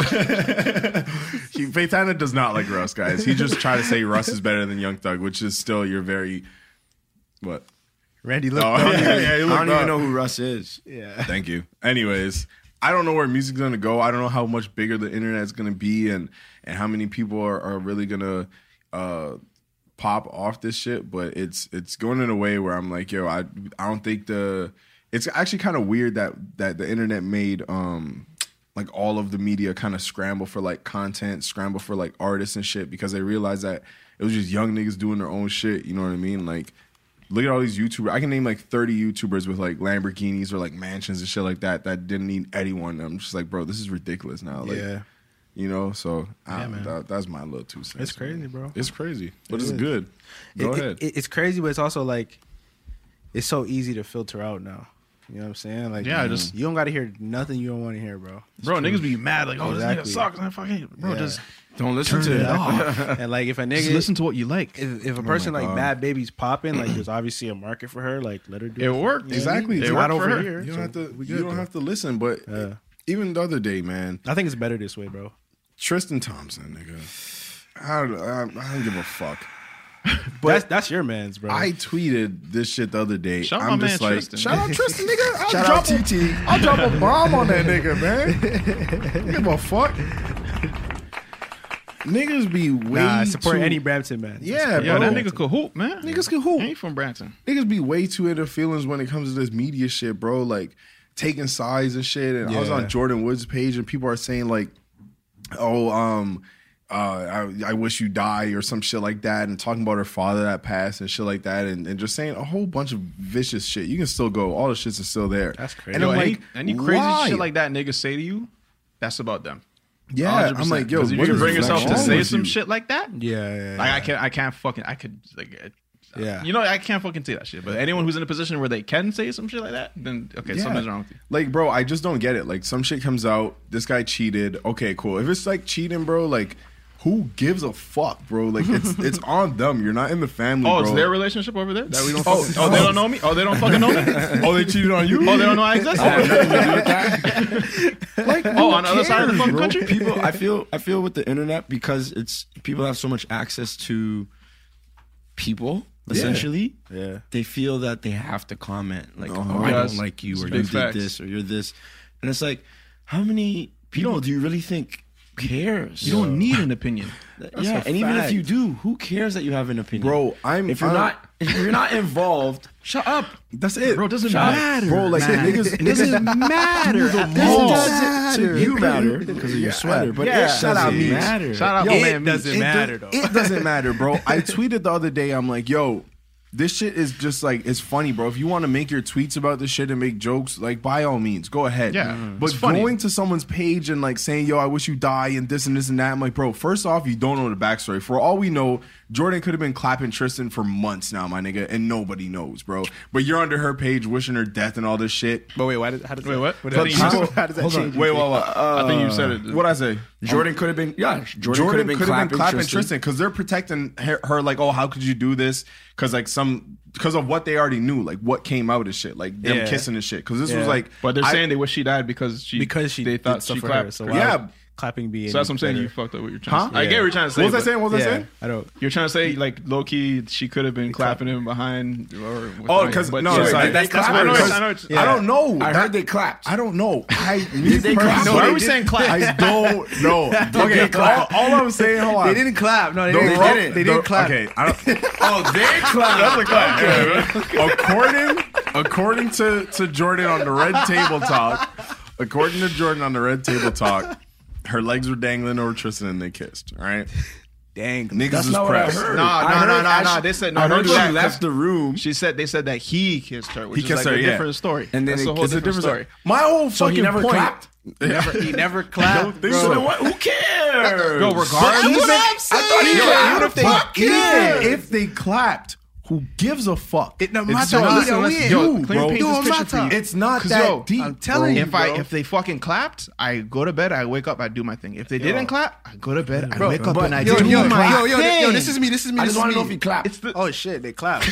he, Faitana does not like Russ, guys. He just tried to say Russ is better than Young Thug, which is still you're very What? Randy looked Oh, up. yeah, yeah, he I looked don't even up. know who Russ is. Yeah. Thank you. Anyways, I don't know where music's gonna go. I don't know how much bigger the internet's gonna be, and and how many people are, are really gonna uh, pop off this shit. But it's it's going in a way where I'm like, yo, I I don't think the. It's actually kind of weird that that the internet made um like all of the media kind of scramble for like content, scramble for like artists and shit, because they realized that it was just young niggas doing their own shit. You know what I mean? Like, look at all these YouTubers. I can name like thirty YouTubers with like Lamborghinis or like mansions and shit like that that didn't need anyone. I'm just like, bro, this is ridiculous now. Like, Yeah. you know. So I, Yeah, man. that, that's my little two cents. It's crazy, bro. It's crazy, but It it's is. good. Go It- ahead. it- it's crazy, but it's also like it's so easy to filter out now. You know what I'm saying? Like, Yeah, you, just- you don't got to hear nothing you don't want to hear, bro. Bro, niggas be mad like, oh, Exactly. this nigga sucks. Man, fucking, bro, Yeah. just Don't listen turn to it it. off. And like, if a nigga Just listen to what you like. if, if a Oh person my like God. Mad Baby's popping, like there's obviously a market for her. Like, let her do It worked. You know what I Exactly. mean? It It's worked not for over her. here. You don't so have to. we You good, don't though. have to listen. But Yeah. even the other day, man, I think it's better this way, bro. Tristan Thompson, nigga. I don't, I, I don't give a fuck. But that's, that's your man's, bro. I tweeted this shit the other day. Shout out I'm my just man like, Tristan. shout out Tristan, nigga. I'll Shout drop out a- T T. I'll drop a bomb on that nigga, man. Don't give a fuck. Niggas be way nah, support too, any Brampton man. Yeah, Yo, bro. that nigga could hoop, man. Niggas can hoop. He ain't from Brampton. Niggas be way too into feelings when it comes to this media shit, bro. Like taking sides and shit. And I was Yeah. on Jordan Wood's page, and people are saying like, "Oh, um, uh, I, I wish you die" or some shit like that, and talking about her father that passed and shit like that, and, and just saying a whole bunch of vicious shit. You can still go. All the shits is still there. That's crazy. And Yo, I'm any, like, any crazy why? shit like that niggas say to you, that's about them. Yeah, one hundred percent. I'm like, yo, Because if what you can is bring yourself to wrong say with some you? shit like that, Yeah, yeah, like yeah. I can't, I can't fucking, I could like, uh, Yeah. you know, I can't fucking say that shit. But anyone who's in a position where they can say some shit like that, then okay, Yeah. something's wrong with you. Like, bro, I just don't get it. Like, some shit comes out, this guy cheated. Okay, cool. If it's like cheating, bro, like, who gives a fuck, bro? Like, it's it's on them. You're not in the family, Oh, bro. it's their relationship over there that we don't. Oh, Fucking, oh, they don't know me. Oh, they don't fucking know me. Oh, they cheated on you? Oh, they don't know I exist. Like, Oh, on the other side of the cares, fucking bro? country. People, I feel, I feel with the internet, because it's people have so much access to people. Essentially, Yeah. they feel that they have to comment like, Uh-huh. "Oh, I Yes. don't like you," It's or big "You facts. did this," or "You're this," and it's like, how many people do you really think cares? You don't need an opinion. yeah, a and even if fact. you do, who cares that you have an opinion, Bro, I'm- if you're I'm- not if you're not involved, shut up. That's it. Bro, it doesn't Shut up. matter. Bro, like, man. niggas, It doesn't matter. the at This all. doesn't to you matter because of your sweater, but Yeah. it Shout out doesn't me. matter. Shout out, Yo, my it man. doesn't It matter, does- though. It doesn't matter, bro. I tweeted the other day. I'm like, yo, this shit is just like, it's funny, bro. If you want to make your tweets about this shit and make jokes, like, by all means, go ahead. Yeah, Mhm. But it's funny. going to someone's page and like saying, yo, I wish you die and this and this and that, I'm like, bro, first off, you don't know the backstory. For all we know, Jordan could have been clapping Tristan for months now, my nigga, and nobody knows, bro. But you're under her page wishing her death and all this shit. But wait, why did, how does Wait, that, what? What But does, people- how, how does that hold on. change? your Wait, thing? what, what? I think you said it. What'd I say? Jordan could have been, yeah, Jordan, Jordan could have been clapping, clapping Tristan. Tristan because they're protecting her, her. Like, oh, how could you do this? Because like some because of what they already knew, like what came out and shit, like them Yeah. kissing and shit. Because this Yeah. was like, But they're I- saying they wish she died because she because she they did thought stuff she for clapped. her. So her. why Yeah. would clapping be. So that's what I'm saying. better? You fucked up what you're trying Huh? to say. I Yeah. get what you're trying to say. What was I but saying? What was I Yeah, saying? I don't. You're trying to say like low key, she could have been clapping him behind. Or Oh, because but no, yeah, sorry, that's, that's I what I know. because- I know it's- I don't know. I That- heard they clapped. I don't know. I Did they clap? No, why are we saying clap? I don't know. Okay, all, all I'm saying, hold on. They didn't clap. No, they The didn't. rock- They didn't, they didn't the- clap. Okay, I don't, Oh, they clapped. That's a clap. Yeah, according according to, to Jordan on the Red Table Talk, according to Jordan on the Red Table Talk, her legs were dangling over Tristan and they kissed. All right, Dang. niggas That's is not what I pressed. heard. No, I no, heard no, no, no. actually- They said no. I Don't heard do she that. left the room. She said they said that he kissed her, which He is kissed like her, a yeah. different story. And then that's they- a whole It's a different different story. My whole So fucking he never point. clapped. Never, he never clapped. They bro. should've So what? Who cares? Yo, regardless, Even- I thought he Yo, clapped. even if they, Fuck even yeah. if they clapped, who gives a fuck? It- no, It's matter not either way. you, Yo, let me bro. paint Yo, this I'm picture not for you. talking- It's not 'Cause, that yo, deep. I'm telling bro. you, If I bro. if they fucking clapped, I go to bed, I wake up, I do my thing. If they didn't clap, I go to bed, I Bro, wake up but- and I Yo, do yo, my yo, yo, thing. yo, this is me. This is me. I this just is want to know me. if he clapped. It's the Oh shit, they clapped.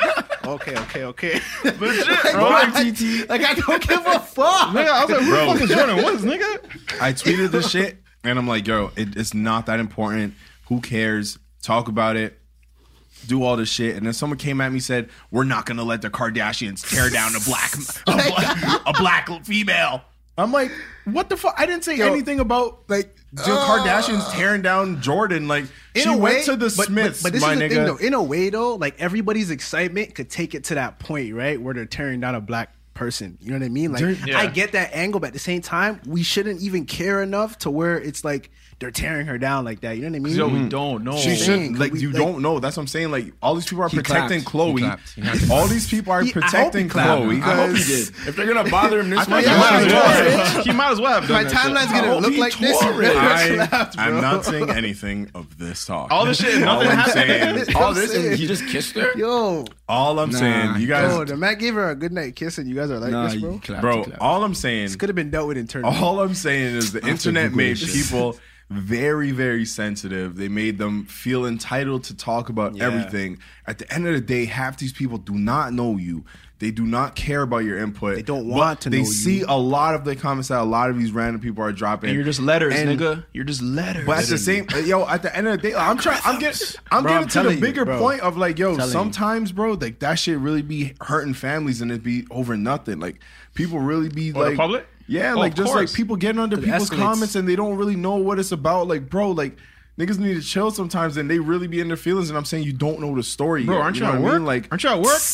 okay, okay, okay. legit, bro. Bro, Like, T T. Like I don't give a fuck. nigga, I was like, who Bro. the fuck is Jordan Woods, nigga? I tweeted this shit and I'm like, yo, it, it's not that important. Who cares? Talk about it. do all this shit, and then someone came at me and said, we're not gonna let the Kardashians tear down a black a black, a black female. I'm like, what the fuck? I didn't say Yo, anything about like the uh, Kardashians tearing down Jordan. Like she a went way, to the but, Smiths, but, but this my is the nigga. thing though. In a way though, like everybody's excitement could take it to that point, right, where they're tearing down a black person. You know what I mean? Like Yeah. I get that angle, but at the same time, we shouldn't even care enough to where it's like they're tearing her down like that. You know what I mean? Yo, we don't know. She Saying, should like we- you like- don't know. That's what I'm saying. Like all these people are He protecting clapped. Chloe. He clapped. He had to. All these people are He- I hope protecting he clapped. Chloe. I hope he because- did. If they're gonna bother him this I much, think he Yeah, might as yeah, well. yeah. He might as well have done My that shit. timeline's gonna hope look he like this. tore it. I, Clapped, bro. I'm not saying anything of this talk. All this shit, All nothing I'm happened. saying, all this, and he just kissed her. Yo, all I'm Nah, saying, you guys, yo, the Matt gave her a good night kiss, and you guys are like Nah, this, bro. you clapped, bro. you clapped. All I'm saying, This could have been dealt with internally. all I'm saying is the have to internet Google made this shit. people very, very sensitive. They made them feel entitled to talk about Yeah. everything. At the end of the day, half these people do not know you. They do not care about your input. They don't But want to They know see you. a lot of the comments that a lot of these random people are dropping. And you're just letters, And- nigga. You're just letters. But at the same, yo, at the end of the day, I'm trying. I'm getting. I'm Bro, I'm getting to the telling you, bigger bro. point of like, yo, Telling you. sometimes, bro, like that shit really be hurting families and it be over nothing. Like people really be Or the like, public? yeah, Oh, like of just course. like people getting under It people's escalates. comments and they don't really know what it's about. Like, bro, like niggas need to chill sometimes and they really be in their feelings. And I'm saying you don't know the story, Bro, yet, aren't you, know at what I work? mean? Like, aren't you at work?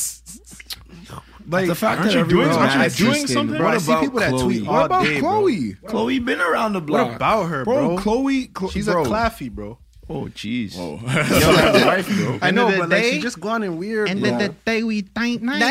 like The fact Aren't that you doing- everyone's aren't you mad doing Tristan, something? Bro, I What see about people that Chloe? tweet all what about day, bro. Chloe, Chloe been around the block. What about her, bro? bro? Chloe, Chloe She's bro. a claffy, bro. Oh, jeez. Oh. Yo, that's wife, bro. I know, of the but like day- she just gone in weird. And bro. then the day we thank night.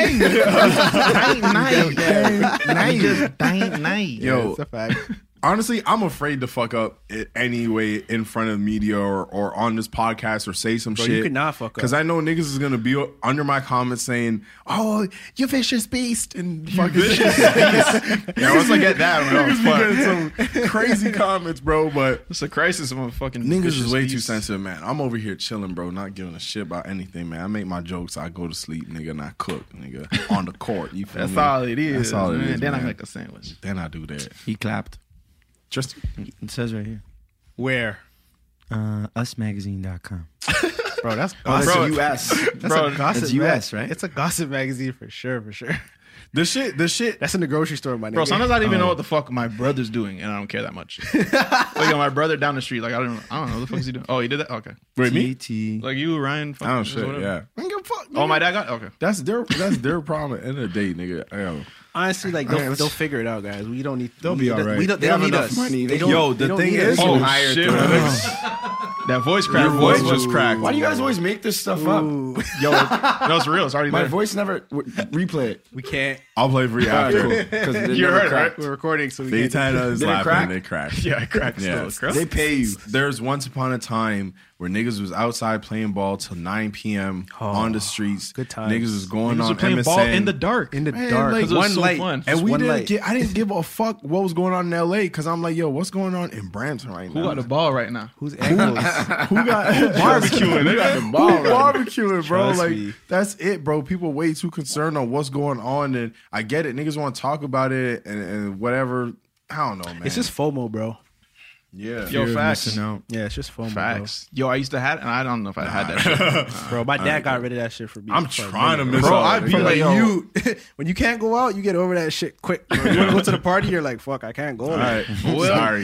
Thank night. Night. Just thank night. Yo, It's a fact. honestly, I'm afraid to fuck up it anyway in front of media or, or on this podcast or say some Bro, shit. you could not fuck up. Because I know niggas is gonna be under my comments saying, "Oh, you vicious beast," and fucking vicious beast. Yeah, once I get that, I'm Niggas like, be fuck. getting some crazy comments, bro. But It's a crisis. I'm a fucking niggas vicious is way too beast. sensitive, man. I'm over here chilling, bro, not giving a shit about anything, man. I make my jokes, I go to sleep, nigga, and I cook, nigga, on the court. You feel That's me? all it is. That's all it man. is, Then I man. make a sandwich. Then I do that. He clapped. Just It says right here. Where? Uh, us magazine dot com. Bro, that's Oh, that's gossip. U S. That's Bro, a gossip. that's U S, mag- right? It's a gossip magazine for sure, for sure. the shit, the shit. That's in the grocery store, my nigga. Bro, sometimes I don't even know what the fuck my brother's doing, and I don't care that much. Like, yo, my brother down the street, like, I don't know. I don't know. What the fuck is he doing? Oh, he did that? Okay. Wait, me? T. Like, you, Ryan? fuck, I don't just shit. whatever. Yeah. I don't give a fuck. Oh, nigga. my dad got? Okay. That's their that's their problem at the end of the day, nigga. Yo, Honestly, like they'll, they'll figure it out, guys. We don't need. They'll we, be all right. We don't, They they don't have need enough us. money. They They- don't, Yo, they the don't thing need is- us. Oh, higher shit. to bro. us. That voice crack. your voice just cracked. Why do you guys always make this stuff up? Ooh, Yo, no, it's real. It's already My there. voice never w- replay it. we can't. I'll play for you after. Because You heard it, right? We're recording, so we They can't. tied us Did it laughing. crack? They cracked. Yeah, I cracked Yeah. still. They pay you. There's once upon a time where niggas was outside playing ball till nine p.m. on the streets. good times. Niggas was going Niggas on were playing M S N. ball in the dark. In the Man, dark. like, it was one so light. fun. and we one didn't light. get. I didn't give a fuck what was going on in L A because I'm like, yo, what's going on in Brampton right Who now? got the ball right now? Who's angles? Who got barbecuing? Who got the ball? Barbecuing, bro. Trust like me. that's it, bro. People way too concerned on what's going on, and I get it. Niggas want to talk about it and, and whatever. I don't know, man. It's just FOMO, bro. yeah. Yo, Fear of facts. missing out. Yeah, it's just FOMO, Facts. Yo, I used to have, and I don't know if I had that shit. bro. Bro, my dad got rid of that shit for me. I'm for a trying to minute, miss Bro, out. I'd be But like, like yo. you, when you can't go out, you get over that shit quick. Bro. You want to go to the party, you're like, fuck, I can't go. All right, Well- sorry.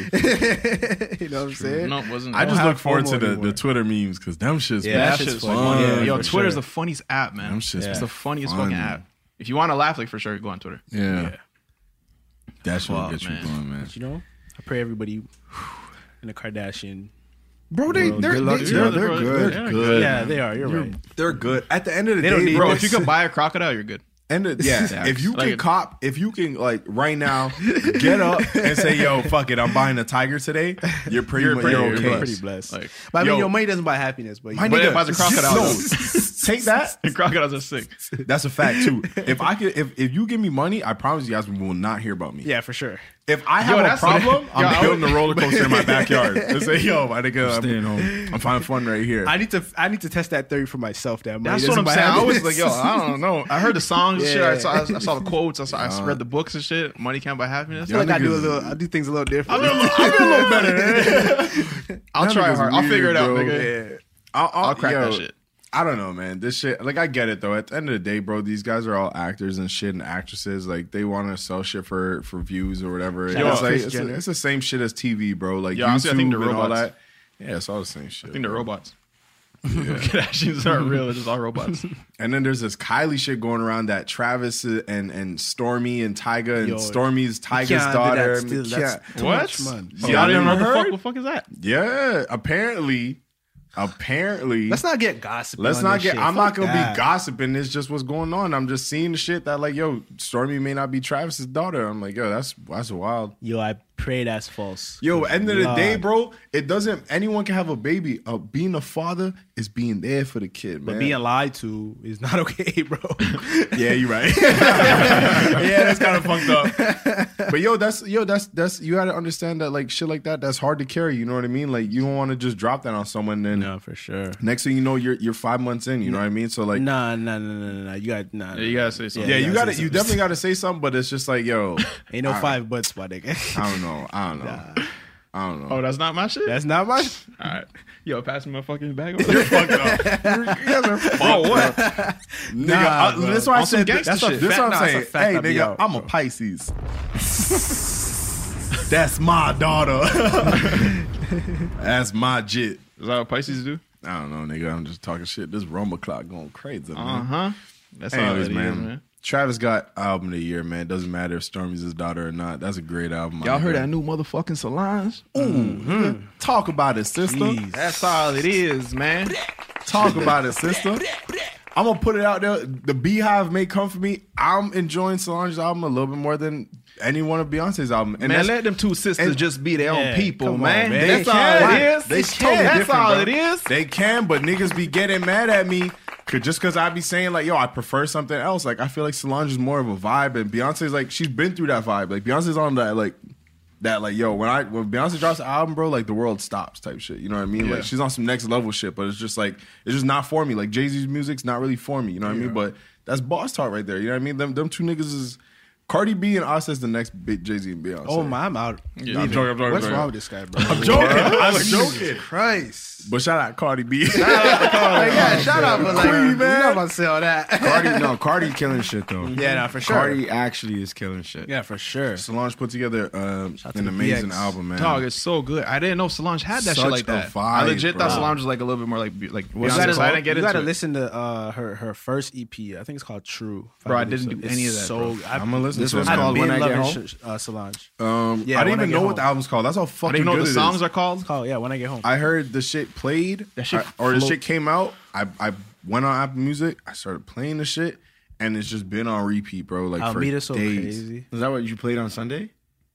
You know what I'm saying? No, it wasn't. I just have look forward FOMO to the, anymore. the Twitter memes because them shits. Yeah, man, that that shit's shit's fun. fun. Yeah, Yo, for Twitter's sure. the funniest app, man. Them shits It's be the funniest fun. fucking app. If you want to laugh, like for sure, go on Twitter. Yeah. That shit will Fuck, get you man. going, man. You know, I pray everybody in the Kardashian. Bro, they, Bro, they're, good luck they, to they're, you. they're Bro, good. they're good. Yeah, they are. You're right. They're good. At the end of the They day, don't need Bro, this. if you could buy a crocodile, you're good. And the, yeah, Facts. if you Like can it- cop, if you can like right now get up and say, "Yo, fuck it, I'm buying a tiger today," you're pretty, You're much pretty- you're you're okay. You're pretty blessed. Like, but I mean, yo- your money doesn't buy happiness, but, My you, But nigga, it buys a crocodile. No, take that. Crocodiles are sick. That's a fact too. If I could, if, if you give me money, I promise you guys will not hear about me. yeah, for sure. If I have Yo, a that's- problem, I'm Yo, I building a roller coaster in my backyard. And say, yo, my nigga, I'm, Staying home. I'm finding fun right here. I need to. I need to test that theory for myself. That money That's what doesn't I'm buy saying. I happiness. was like, yo, I don't know. I heard the songs and shit. I Yeah. saw, I saw the quotes. I, saw, I read the books and shit. Money can't buy happiness. I feel like I do a niggas- little. I do things a little different. I'm a little, I'm a little better. I'll That try nigga's hard. I'll weird, figure it out, bro. nigga. I'll, I'll, I'll crack yo, that shit. I don't know, man. This shit, like, I get it though. At the end of the day, bro, these guys are all actors and shit and actresses. Like, they want to sell shit for for views or whatever. Shout It's out like Kris it's, Jenner. a, it's the same shit as T V, bro. Like, Yeah, honestly, YouTube I think they're and all robots. that. Yeah, it's all the same shit. I think they're bro. robots. Kardashians aren't real. They're just all robots. And then there's this Kylie shit going around that Travis and and Stormy and Tyga and Yo, Stormy's Tyga's can't do that daughter. still. We That's can't- too What? much, man. See, I didn't know what the fuck, heard? what the fuck is that? Yeah, apparently, apparently. Let's not get gossipy. Let's on not this get. shit. I'm Fuck not gonna that. be gossiping. It's just what's going on. I'm just seeing the shit that, like, yo, Stormy may not be Travis's daughter. I'm like, yo, that's that's wild. Yo, I pray that's false. Yo, end of the Lord. day, bro, it doesn't. Anyone can have a baby. Uh, being a father is being there for the kid, man. But being lied to is not okay, bro. Yeah, you're right. Yeah, that's kind of fucked up. But yo, that's yo, that's that's you got to understand that, like, shit like that, that's hard to carry. You know what I mean? Like, you don't want to just drop that on someone. Then No, for sure. next thing you know, you're you're five months in. You know what I mean? So like, Nah, nah, nah, nah, nah, nah. You got nah. Yeah, you gotta say something. yeah, you got to say you something. definitely got to say something. But it's just like, yo, Ain't no I- five butts, my nigga. I don't know. I don't know. I don't know. Oh, that's not my shit? That's not my. All right. Yo, pass me my fucking bag over there. Fucked up. You guys are fucked Bro, what? Nigga, Nah, I, bro. that's why I On some said gangster that's what, shit. this Fact- what nah, I'm it's a saying. fact Hey, I be nigga, out. I'm a Pisces. That's my daughter. That's my jit. Is that what Pisces do? I don't know, nigga. I'm just talking shit. This rumble clock going crazy, man. Uh-huh. That's all Anyways, it is, man. man. Travis got album of the year, man. Doesn't matter if Stormy's his daughter or not. That's a great album. Y'all heard that new motherfucking Solange? Ooh, talk about it, sister. Jeez. That's all it is, man. Talk about it, sister. I'm gonna put it out there. The Beehive may come for me. I'm enjoying Solange's album a little bit more than any one of Beyonce's album. And Man, that's, let them two sisters and- just be their Yeah, own people, come on, man. man. That's They all can. it is. They It's totally That's different, all bro. it is. They can, but niggas be getting mad at me cause just because I be saying, like, yo, I prefer something else. Like, I feel like Solange is more of a vibe, and Beyonce's like, she's been through that vibe. Like, Beyonce's on that, like, that, like, yo, when I when Beyonce drops an album, bro, like, the world stops type shit. You know what I mean? Yeah. Like, she's on some next level shit, but it's just like, it's just not for me. Like, Jay-Z's music's not really for me. You know what I mean? But that's boss talk right there. You know what I mean? Them them two niggas is Cardi B and Us is the next big Jay-Z and Beyonce. Oh my, I'm out. Yeah, I'm joking, I'm joking, What's I'm joking. wrong with this guy, bro? I'm joking. I'm joking. Christ. But shout out Cardi B. Like, yeah, shout out, but like, Queen, we're man. not about to say all that. Cardi, no, Cardi killing shit though. Yeah, no, for sure. Cardi actually is killing shit. Yeah, for sure. Solange put together um, to an the amazing B X. album, man. Dog, it's so good. I didn't know Solange had that Such shit like a that. vibe, I legit bro. thought Solange was like a little bit more like like You Beyonce. gotta, So I didn't get you into gotta it. listen to uh, her her first E P. I think it's called True. if Bro, I believe didn't do It's any of that, So bro. I, I'ma listen This to one's it. I've called been When I Get loving Home. Sh- uh, Solange. Um, Yeah, I didn't When I even Get know Home. what the album's called. That's how I fucking didn't even know good what the it songs is. are called. It's called Yeah, When I Get Home. I heard the shit played, That shit I- or the float. shit came out. I I went on Apple Music. I started playing the shit, and it's just been on repeat, bro. Like for Almeda's so days. crazy. Is that what you played on Sunday?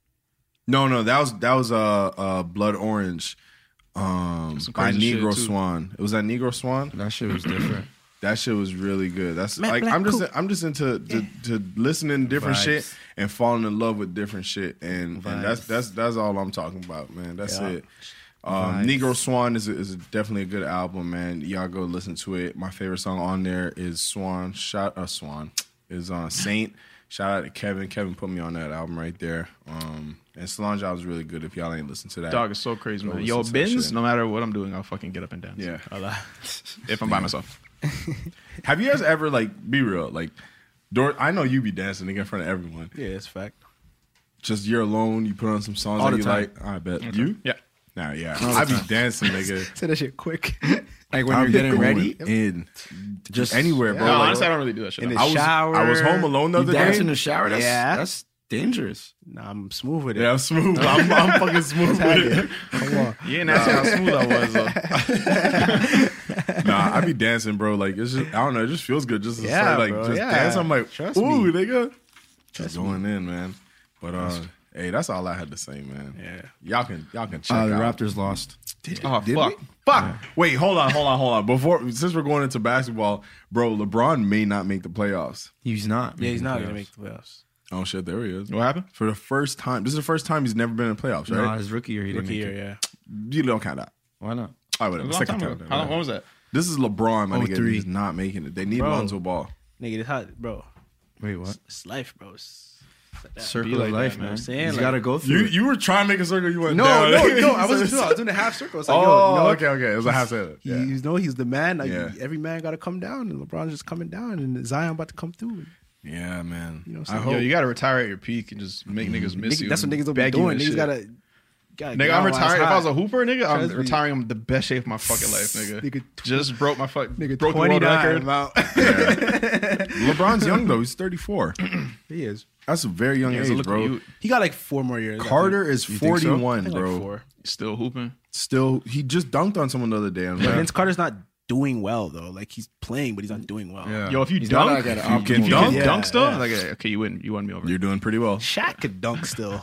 No, no, that was that was uh, uh Blood Orange, um, Some by crazy shit, Negro too. Swan. It was that Negro Swan. That shit was different. That shit was really good. That's Matt like Black I'm just Coupe. I'm just into to, to listening to different Vibes. shit and falling in love with different shit, and, and that's Vibes. that's that's all I'm talking about, man. That's Yeah. it. Um, Vibes. Negro Swan is a, is a, definitely a good album, man. Y'all go listen to it. My favorite song on there is Swan. Shout uh, Swan is on uh, Saint. Shout out to Kevin. Kevin put me on that album right there. Um, and Solange album was really good. If y'all ain't listened to that, Dog is so crazy, Go man. listen Yo, to that bins, shit. no matter what I'm doing, I'll fucking get up and dance. Yeah. If I'm by myself. Have you guys ever like be real like? Dor- I know you be dancing nigga, in front of everyone. Yeah, it's fact. Just you're alone. You put on some songs All that the you time. like. I bet you. Yeah. Nah, yeah. I be dancing, nigga. Say that shit quick. Like when I you're be getting going ready, in just anywhere, bro. No, Like, honestly, I don't really do that shit. In the I was shower. I was home alone the you other dance day. in the shower. That's, Yeah. that's dangerous. Nah, I'm smooth with it. Yeah, I'm smooth. I'm, I'm fucking smooth with it. Come on. You didn't ask me how smooth I was, though. Nah, I be dancing, bro. Like it's just I don't know. It just feels good. Just to Yeah, start, like bro, just yeah. dance. I'm like, Trust ooh, me. nigga. Just going in, man. But uh, hey, that's all I had to say, man. Yeah. Y'all can y'all can check Uh, the out. Raptors lost. Oh, Did fuck. we? Fuck. Wait, hold on, hold on, hold on. Before since we're going into basketball, bro, LeBron may not make the playoffs. He's not. Yeah, he's making not the gonna playoffs. make the playoffs. Oh shit, there he is. What happened? For the first time. This is the first time he's never been in the playoffs, right? No, his rookie year he didn't Rookie make year, it. yeah. You don't count that. Why not? All right, whatever. It was a long Second time time. ago. then, How long, whatever. when was that? This is LeBron, my Oh, nigga. three. He's not making it. They need Bro. Lonzo Ball. Nigga, it's hot, bro. Wait, what? It's life, bro. It's, Circle Be of like life, that, man. man. I'm saying, He's like- got to go through You it. you were trying to make a circle. You went No, down. no, no. I wasn't doing. I was doing a half circle. It's like, Oh, yo, you know, okay, okay. It was a half circle. He, Yeah. You know, he's the man. Like, Yeah. every man got to come down, and LeBron's just coming down, and Zion about to come through. Yeah, man. You know what I I'm hope. Yo, you gotta retire at your peak and just make niggas miss Nigga, you. that's what and niggas will be beg you doing. and Niggas shit. gotta. gotta Nigga, get I'm on while it's retiring. If I was a hot. hooper, nigga, I'm Trust me. retiring. I'm the best shape of my fucking life, nigga. Nigga, Just broke my fuck. Nigga, broke the world twenty-nine. record. Out. LeBron's young though. He's thirty-four. He is. That's a very young Yeah, so age, look bro. at you. He got like four more years. I Carter think. is You think so? forty-one, I think like bro. four. Still hooping. Still, he just dunked on someone the other day. On But rap. Vince Carter's not doing well though. Like he's playing, but he's not doing well. Yeah. Yo, if you He's dunk, not like at if an you can optimal dunk, Yeah, dunk still, yeah. like okay, you win. You won me over. You're doing pretty well. Shaq could dunk still.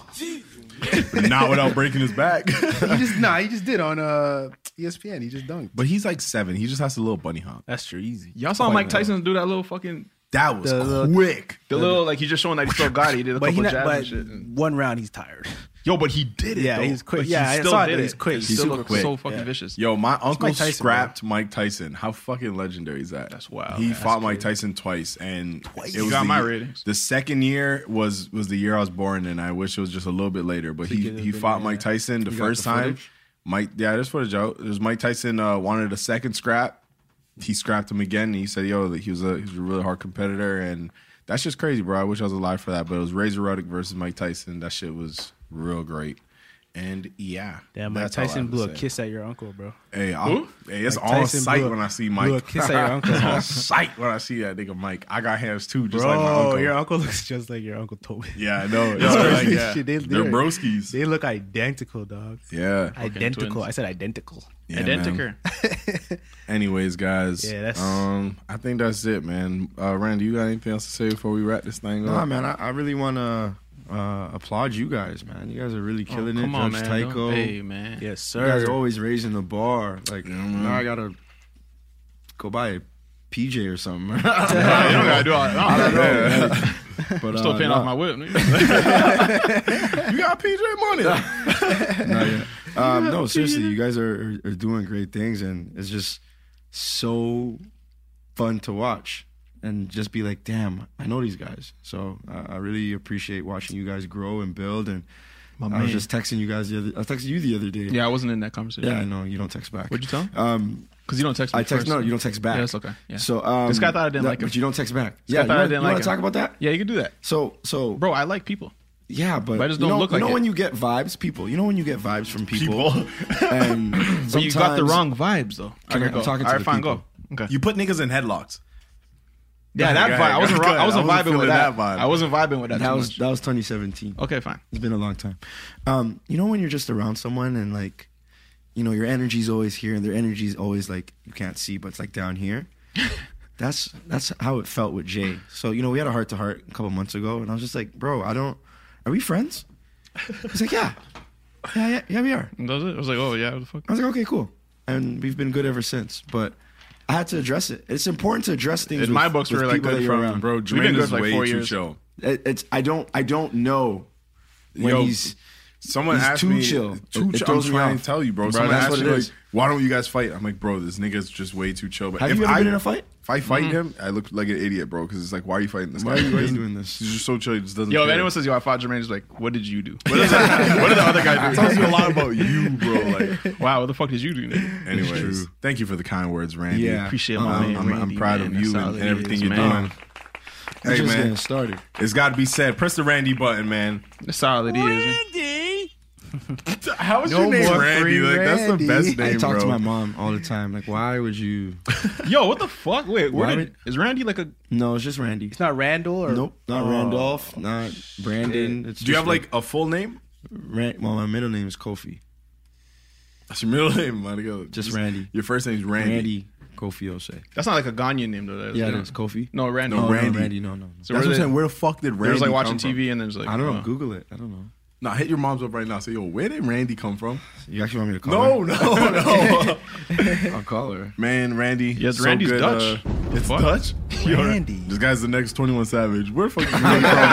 But not without breaking his back. he just nah. He just did on uh, E S P N. He just dunked. But he's like seven. He just has a little bunny hop. That's true. Easy. Y'all saw Quite Mike well. Tyson do that little fucking That was The little- quick. the little like he's just showing that he still got it. He did a But he couple not, jabs but and shit. And- one round he's tired. Yo, but he did it. Yeah, though. he's quick. But Yeah, I he still saw it. did He's quick. He He's still super looks quick. so fucking Yeah. vicious. Yo, my uncle Mike Tyson, scrapped Mike Tyson. How fucking legendary is that? That's wild. He Yeah, fought that's Mike crazy. Tyson twice, and Twice? it You was got the, my ratings. The second year was was the year I was born, and I wish it was just a little bit later. But he Speaking he of the- fought yeah. Mike Tyson the You got first the time. footage? Mike, yeah, there's footage out. There's Mike Tyson uh, wanted a second scrap. He scrapped him again. And he said, "Yo, that he was a he was a really hard competitor," and that's just crazy, bro. I wish I was alive for that. But it was Razor Ruddock versus Mike Tyson. That shit was real great. And yeah, Damn, Mike that's all I Tyson have to blew a say. kiss at your uncle, bro. Hey, I'll, hey, it's Mike on Tyson sight blew a- when I see blew Mike. a kiss at your uncle. It's on sight when I see that nigga Mike. I got hands too, just Bro, like my uncle. your uncle looks just like your uncle Toby. Yeah, I know. It's Yo, crazy. like, Yeah. shit, they, They're they're- broskies. They look identical, dog. Yeah. Identical. twins. I said identical. Yeah, Identical. man. Anyways, guys. Yeah, that's- um. I think that's it, man. Uh, Randy, you got anything else to say before we wrap this thing Nah, up? man, I, I really want to uh, applaud you guys, man. You guys are really killing Oh, it. come on, Judge man. Tycho. Don't- Hey, man. Yes, You guys sir. are always raising the bar. Like, man. now I got to go buy a P J or something. Nah, you don't gotta do all that. I don't know. But, I'm still uh, paying nah. off my whip. nigga. You got P J money. No, yeah. um, no, seriously, you guys are, are are doing great things, and it's just so fun to watch and just be like, damn, I know these guys. So uh, I really appreciate watching you guys grow and build. And My I man. was just texting you guys the other. I was texting you the other day. Yeah, I wasn't in that conversation. Yeah, I know you don't text back. What'd you tell him? Um, Because you don't text me I text first. no, you don't text back. Yeah, that's okay. Yeah. So um, This guy thought I didn't no, like him. but you don't text back. This yeah, guy thought you I want, didn't you like want to him. talk about that? Yeah, you can do that. So so Bro, I like people. yeah, but, But I just you don't know, look you like know it. when you get vibes, people. You know when you get vibes from people, People. and But you got the sometimes- wrong vibes, though. Can I- Okay, I'm go. talking to All right, the fine, people. go. Okay. You put niggas in headlocks. Yeah, that Yeah, vibe. I wasn't. good. I wasn't I wasn't vibing with feeling that. that vibe. I wasn't vibing with that. That too was much. that was twenty seventeen. Okay, fine. It's been a long time. Um, you know when you're just around someone and like, you know, your energy's always here and their energy's always like you can't see, but it's like down here. That's that's how it felt with Jay. So you know, we had a heart to heart a couple months ago, and I was just like, bro, I don't. Are we friends? He's like, yeah, yeah, yeah, yeah, we are. And that was it. I was like, oh yeah, what the fuck? I was like, okay, cool, and we've been good ever since. But I had to address it. It's important to address things. In with, my books, we with were like people good that you're from around. Bro, We've been Jermaine good is for like way four too years. chill. It, it's I don't I don't know when Yo, he's Someone He's asked too me, chill. Too It- it chill. throws I'm me trying off. to tell you, bro. Bro, Someone that's asked what me, it like, is. why don't you guys fight? I'm like, bro, this nigga's just way too chill. But Have if you ever I, been in a fight? If I fight him, I look like an idiot, bro. Because it's like, why are you fighting this Why guy? are you, why are you He's- doing this? He's just so chill. He just doesn't. Yo, if care. anyone says yo, I fought Jermaine, just like, what did you do? What, is that, what did the other guy It do? tells you a lot about you, bro. Like, Wow, what the fuck did you do? Nigga? anyways, thank you for the kind words, Randy. Yeah. Appreciate Um, my man. I'm, I'm Randy, proud man. of you That's all and, it and everything is, you're man. doing. We're Hey just man, getting started. it's got to be said. Press the Randy button, man. That's all it is. How is No your name more Randy? free Like that's the Randy. best I name, talk bro. to my mom all the time. Like, why would you? Yo, what the fuck? Wait, where Why did, would- is Randy like a? No, it's just Randy. It's not Randall or Nope, not Oh, Randolph, not Brandon. It's Do you just have like a full name? Ran- well, my middle name is Kofi. That's your middle name, my nigga. Just Randy. Your first name's Randy. Randy Kofi Ose. That's not like a Ghanaian name though. That Yeah, it you is know? Kofi. No, Randy. No, Oh, Randy. No, Randy. No, no. no. So That's where what I'm they- saying. Where the fuck did Randy There's like come watching from? T V and there's like I don't know. uh, Google it. I don't know. Nah, hit your mom's up right now. Say, yo, where did Randy come from? You actually want me to call No, her? no, no. I'll call her. Man, Randy. Yeah, so Randy's good, Dutch. uh, The it's fuck? Dutch? Randy. This guy's the next twenty-one Savage. Where the fuck is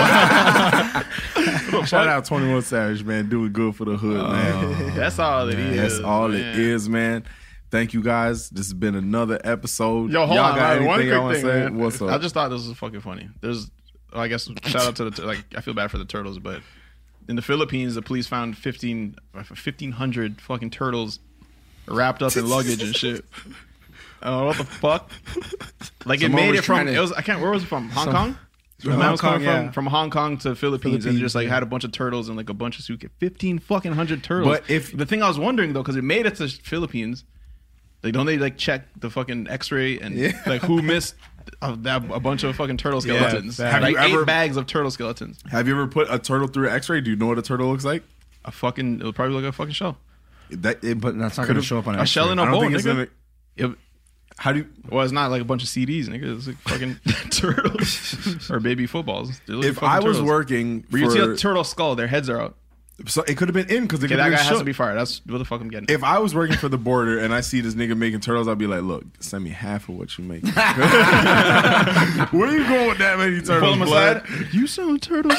he from? Shout out twenty-one Savage, man. Doing good for the hood, man. That's all it is. That's all man. it is, man. Thank you guys. This has been another episode. Yo, hold Y'all on. got man. One anything y'all quick wanna thing, say? man. What's up? I just thought this was fucking funny. There's I guess shout out to the like. I feel bad for the turtles, but in the Philippines, the police found fifteen fifteen hundred fucking turtles wrapped up in luggage and shit. Oh, what the fuck? Like Someone it made was it from. trying to- It was I can't. Where was it from? Hong Some- Kong. From Man Hong was coming Kong, from yeah. from Hong Kong to Philippines, and Philippines, just like yeah. had a bunch of turtles and like a bunch of suitcases. Fifteen fucking hundred turtles. But if- the thing I was wondering though, because it made it to Philippines, like don't they like check the fucking X-ray and Yeah. like who missed a, that, a bunch of fucking turtle skeletons? Have like you eight ever- bags of turtle skeletons. Have you ever put a turtle through an X-ray? Do you know what a turtle looks like? A fucking it would probably look like a fucking shell. That it, But that's not going to show up on A shell in a I don't bowl, think it's nigga. gonna. It- How do you? well, it's not like a bunch of C Ds, nigga. It's like fucking turtles or baby footballs. They look If like I fucking was turtles. working where you see a for, turtle skull, their heads are out. so it could have been in because it Okay, could that have guy been has to shook. be fired. That's what the fuck I'm getting. If I was working for the border and I see this nigga making turtles, I'd be like, "Look, send me half of what you make." Where you going with that many turtles? Pull him blood? aside. You selling turtles?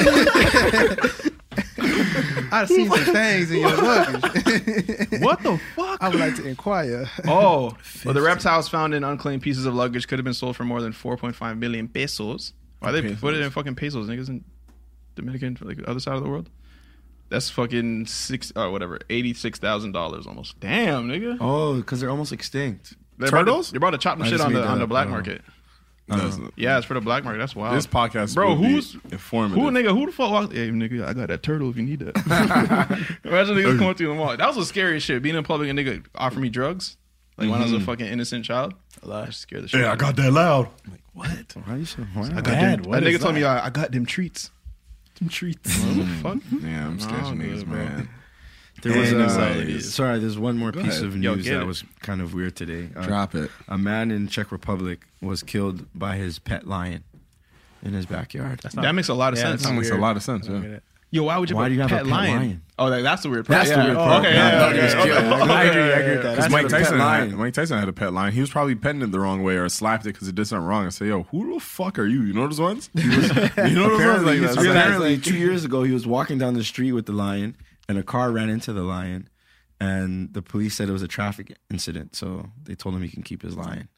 I've seen some things in your luggage. What the fuck? I would like to inquire. Oh, well, the reptiles found in unclaimed pieces of luggage could have been sold for more than four point five million pesos. Why they Pesos. put it in fucking pesos? Niggas in Dominican, like the other side of the world. That's fucking six or whatever, eighty six thousand dollars almost. Damn, nigga. Oh, because they're almost extinct. They're about to- Turtles? They're about to chop the I shit just on the made that on the up. black I don't know. market. Doesn't. Yeah, it's for the black market. That's wild. This podcast, bro. will be Who's informative? who, nigga? Who the fuck walked? Hey, nigga, I got that turtle if you need that. Imagine niggas coming through the mall. That was the scariest shit. Being in public and nigga offer me drugs, like when I was a fucking innocent child. I just scared the shit. Yeah, out I of me. got that loud. What? Why are you so why? I got Dad, them, what that is nigga told me that? I, I got them treats. Them treats. What the fuck? Yeah, I'm sketchy Oh, niggas, good, bro. man. There was And uh, anxieties. sorry. There's one more piece ahead. of Yo, news get that it. was kind of weird today. Uh, Drop it. A man in Czech Republic was killed by his pet lion in his backyard. That's not- That makes a lot of Yeah, sense. that's That makes a weird. lot of sense. I don't Yeah. get it. Yo, why would you? Why put do you have a pet pet lion? lion? Oh, that, that's the weird part. That's the Yeah. weird Oh, part. okay, Yeah, yeah, no, okay, he was okay, killed. okay, I agree, I okay, agree with that. yeah. That's Mike what a pet Tyson, lion. had, Mike Tyson had a pet lion. He was probably petting it the wrong way or slapped it because it did something wrong. I say, yo, who the fuck are you? You know those ones? you know those ones? Apparently, Like, he's- that's- apparently two years ago, he was walking down the street with the lion, and a car ran into the lion, and the police said it was a traffic incident. So they told him he can keep his lion.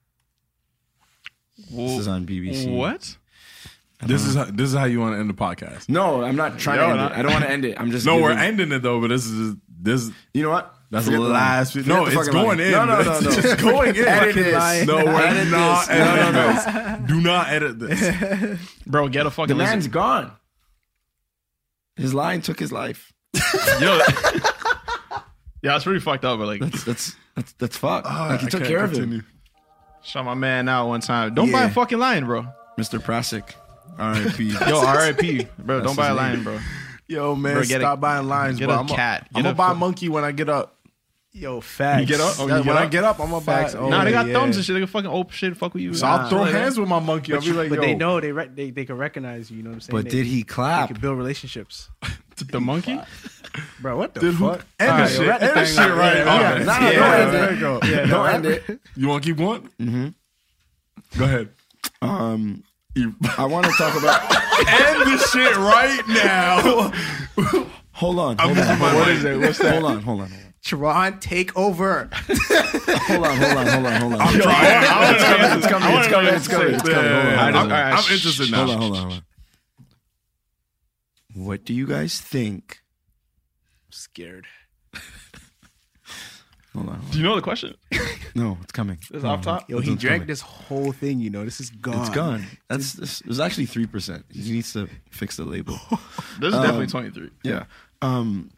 This is on B B C. What? This is how, this is how you want to end the podcast. No, I'm not trying Yo, to end not- it. I don't want to end it. I'm just No, we're giving- ending it though. But this is this. You know what? That's Forget the the last. line. No, Forget the it's fucking going line. in. No, no, no, no. It's going in. Edit this. No, we're Edit not this. No, editing no, no. this. Do not edit this. Bro, get a The fucking man's lizard. gone. His lion took his life. Yo. Yeah, it's pretty fucked up, but like, That's that's that's, that's fucked. Ah, like he I took can't care of continue. him. shot my man out one time. Don't buy Yeah. a fucking lion, bro. Mister Prasic, R I P Yo, R I P, bro. That's Don't buy a his lion, name. bro. Yo, man, Bro, get a- stop buying lions. get bro. a I'm cat. I'm Get gonna a buy a fu- monkey when I get up. Yo, facts. You get up? Oh, Yeah, you get when I up? get up, I'm gonna buy. Facts. Oh, Nah, they got yeah. thumbs and shit. They can fucking open shit. Fuck with you. So I'll Nah. throw Like that. hands with my monkey. I'll be like, But yo, they know they re- they they can recognize you. You know what I'm saying? But They- did he They clap? can build relationships. The monkey? Bro, what the Did who- fuck? end All the right, shit. wrap the End the thing shit up. right Yeah, now. yeah, Nah, yeah, don't yeah, end there it. you go. Yeah, no, don't end it. You want to keep going? Mm-hmm. Go ahead. Um, You- I want to talk about. End this shit right now. Hold on. I'm Hold on. losing my Hold mind. on. What's that? Hold on. Hold on. Tron, take over. Hold on. Hold on. Hold on. Hold on. I'm trying. It's coming. It's coming. It's coming. It's coming. It's coming. Hold on. I'm, Hold on. I'm interested now. Hold on. Hold on. Hold on. What do you guys think? Scared. Hold on. Hold Do you know the question? on. No, it's coming. It's off top. Yo, he drank this whole thing. You know, this is gone. It's gone. That's this. It was actually three percent. He needs to fix the label. This is Um, definitely twenty-three. Yeah. Um.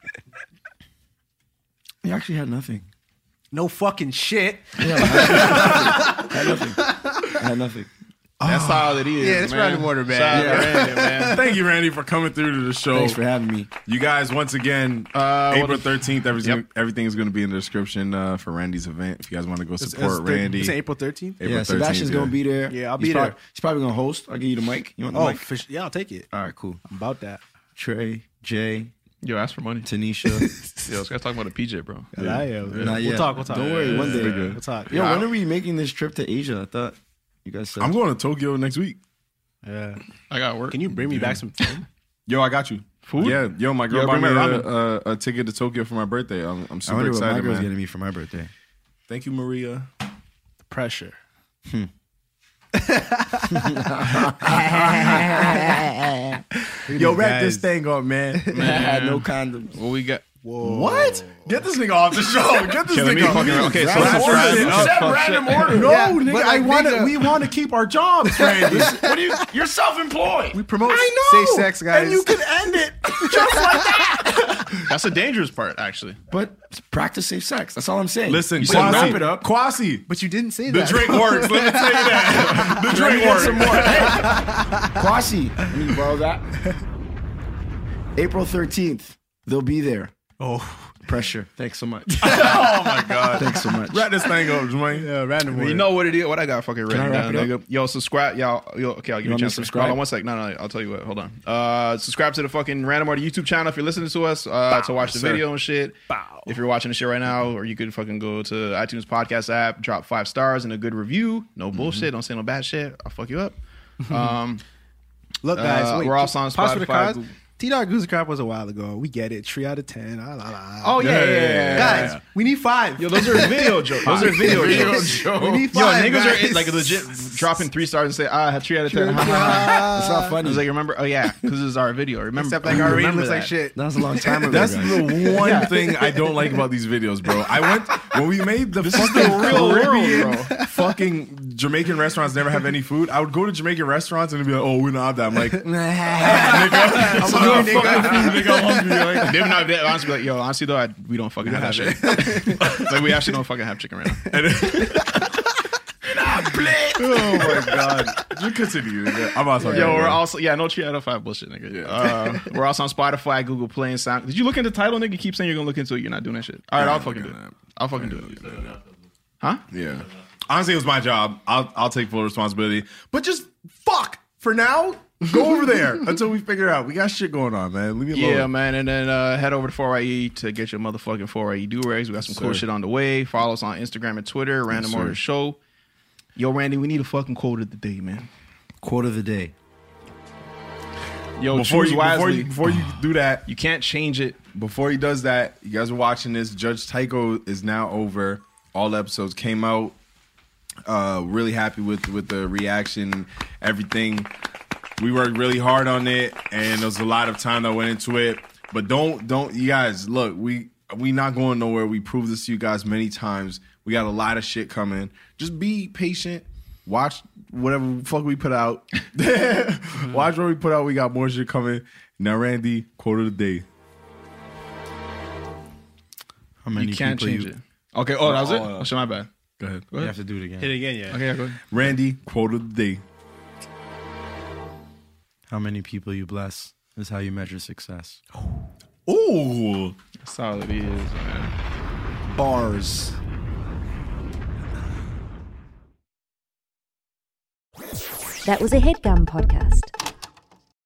He actually had nothing. No fucking shit. Yeah. I had nothing. I had nothing. That's how it is. Yeah, that's man. Randy Water, man. Shout out to Yeah. Randy, man. Thank you, Randy, for coming through to the show. Thanks for having me. You guys, once again, Uh, April what- thirteenth, everything, Yep. everything is going to be in the description uh, for Randy's event. If you guys want to go It's- support it's thir- Randy. It's April thirteenth. April Yeah, Sebastian's thirteenth, gonna be there. Yeah, I'll He's be prob- there. He's probably gonna host. I'll give you the mic. You want the Oh, mic? for, sh- yeah, I'll take it. All right, cool. I'm about that. Trey, Jay, Yo, ask for money. Tanisha. Yo, this guy's talking about a P J, bro. Yeah. I am. Not We'll yet. talk. We'll talk. Don't worry, one day. We'll talk. Yo, Yeah. when are we making this trip to Asia? I thought you guys said. I'm going to Tokyo next week. Yeah. I got work. Can you bring me back some food? Yo, I got you. Food? Yeah, yo, my girl Yo, bought bring me me a, ramen. a, a ticket to Tokyo for my birthday. I'm, I'm I super wonder what my excited, girl's man. getting me for my birthday. Thank you, Maria. Pressure. Hmm. Yo, wrap this thing up, man. Man. No condoms. What we got? Whoa. What? Get this nigga off the show. Get this Okay, let me nigga off. fucking- okay, so Random subscribe- order. You You said said random order. No, Yeah, nigga, but I I want to. think, uh, We want to keep our jobs, Randy. What do you? You're self-employed. We promote I know. safe sex, guys. And you can end it just like that. That's the dangerous part, actually. But practice safe sex. That's all I'm saying. Listen, you said Kwasi, wrap it up. Kwasi, but you didn't say the that. drink works. Let me tell you that. The drink Get works. some more. Hey, Kwasi, let me borrow that. April thirteenth, they'll be there. Oh, Pressure. Thanks so much. Oh my God. Thanks so much. Wrap this thing up, Jermaine. yeah, random You order. know what it is? What I got fucking written I wrap down, it nigga. Yo, subscribe. Y'all, yo, okay, I'll give you, a want me chance to to subscribe? Hold on one sec. No, no, I'll tell you what. Hold on. Uh, subscribe to the fucking Random Order YouTube channel if you're listening to us uh, to watch the sir. video and shit. Bow. If you're watching the shit right now, or you could fucking go to iTunes podcast app, drop five stars and a good review. No bullshit. Don't say no bad shit. I'll fuck you up. Um, Look, guys, Uh, wait, we're also on pause for the Spotify, cause. Google. T-Dog Goose Crap was a while ago. We get it. Three out of ten. Ah, la, la. oh yeah, yeah, yeah, yeah, Guys, yeah. we need five. Yo, those are video jokes. Those are video jokes. we need Yo, five. niggas guys. are like legit dropping three stars and say, ah, I had three out of ten. Three out of ten. That's not I funny. was like, remember? Oh yeah, because this is our video. Remember? Except like our rating remember looks like that. shit. That was a long time ago. That's guys. the one thing I don't like about these videos, bro. I went when we made the fucking the real world, Caribbean bro. fucking Jamaican restaurants never have any food. I would go to Jamaican restaurants and it'd be like, oh, we don't have that. I'm like, nigga, I'm hungry, nigga. Nigga, I'm hungry. Like, They would not. They honestly be like, yo, honestly though, I, we don't fucking have that shit. Like we actually don't fucking have chicken right now. oh my God. Just continue. Nigga. I'm also Yo, we're also yeah, no three out of five bullshit, nigga. Uh, we're also on Spotify, Google Play, and Sound. Did you look into the title, nigga? You keep saying you're gonna look into it. You're not doing that shit. All right, I'll fucking do it. I'll fucking do it. Huh? Yeah. Honestly, it was my job. I'll I'll take full responsibility. But just fuck for now. Go over there until we figure it out. We got shit going on, man. Leave me alone. Yeah, man. And then uh, head over to four I E to get your motherfucking four I E do-rags. We got some cool sir. shit on the way. Follow us on Instagram and Twitter, Random sir. Order Show. Yo, Randy, we need a fucking quote of the day, man. Quote of the day. Yo, Before choose you, before wisely. you before you do that, You can't change it. before he does that, you guys are watching this. Judge Tycho is now over. All episodes came out. Uh, really happy with with the reaction, everything. We worked really hard on it, and there was a lot of time that went into it. But don't don't you guys look? We we not going nowhere. We proved this to you guys many times. We got a lot of shit coming. Just be patient. Watch whatever the fuck we put out. Watch what we put out. We got more shit coming. Now, Randy, quote of the day. How many You can't people change you, it. Okay. Oh, that was it. Oh, Oh, shit, my bad. Go ahead. Go You ahead. have to do it again. Hit it again, yeah. Okay, yeah, go ahead. Randy, quote of the day. How many people you bless is how you measure success. Ooh. That's all it is, man. Bars. That was a HeadGum podcast.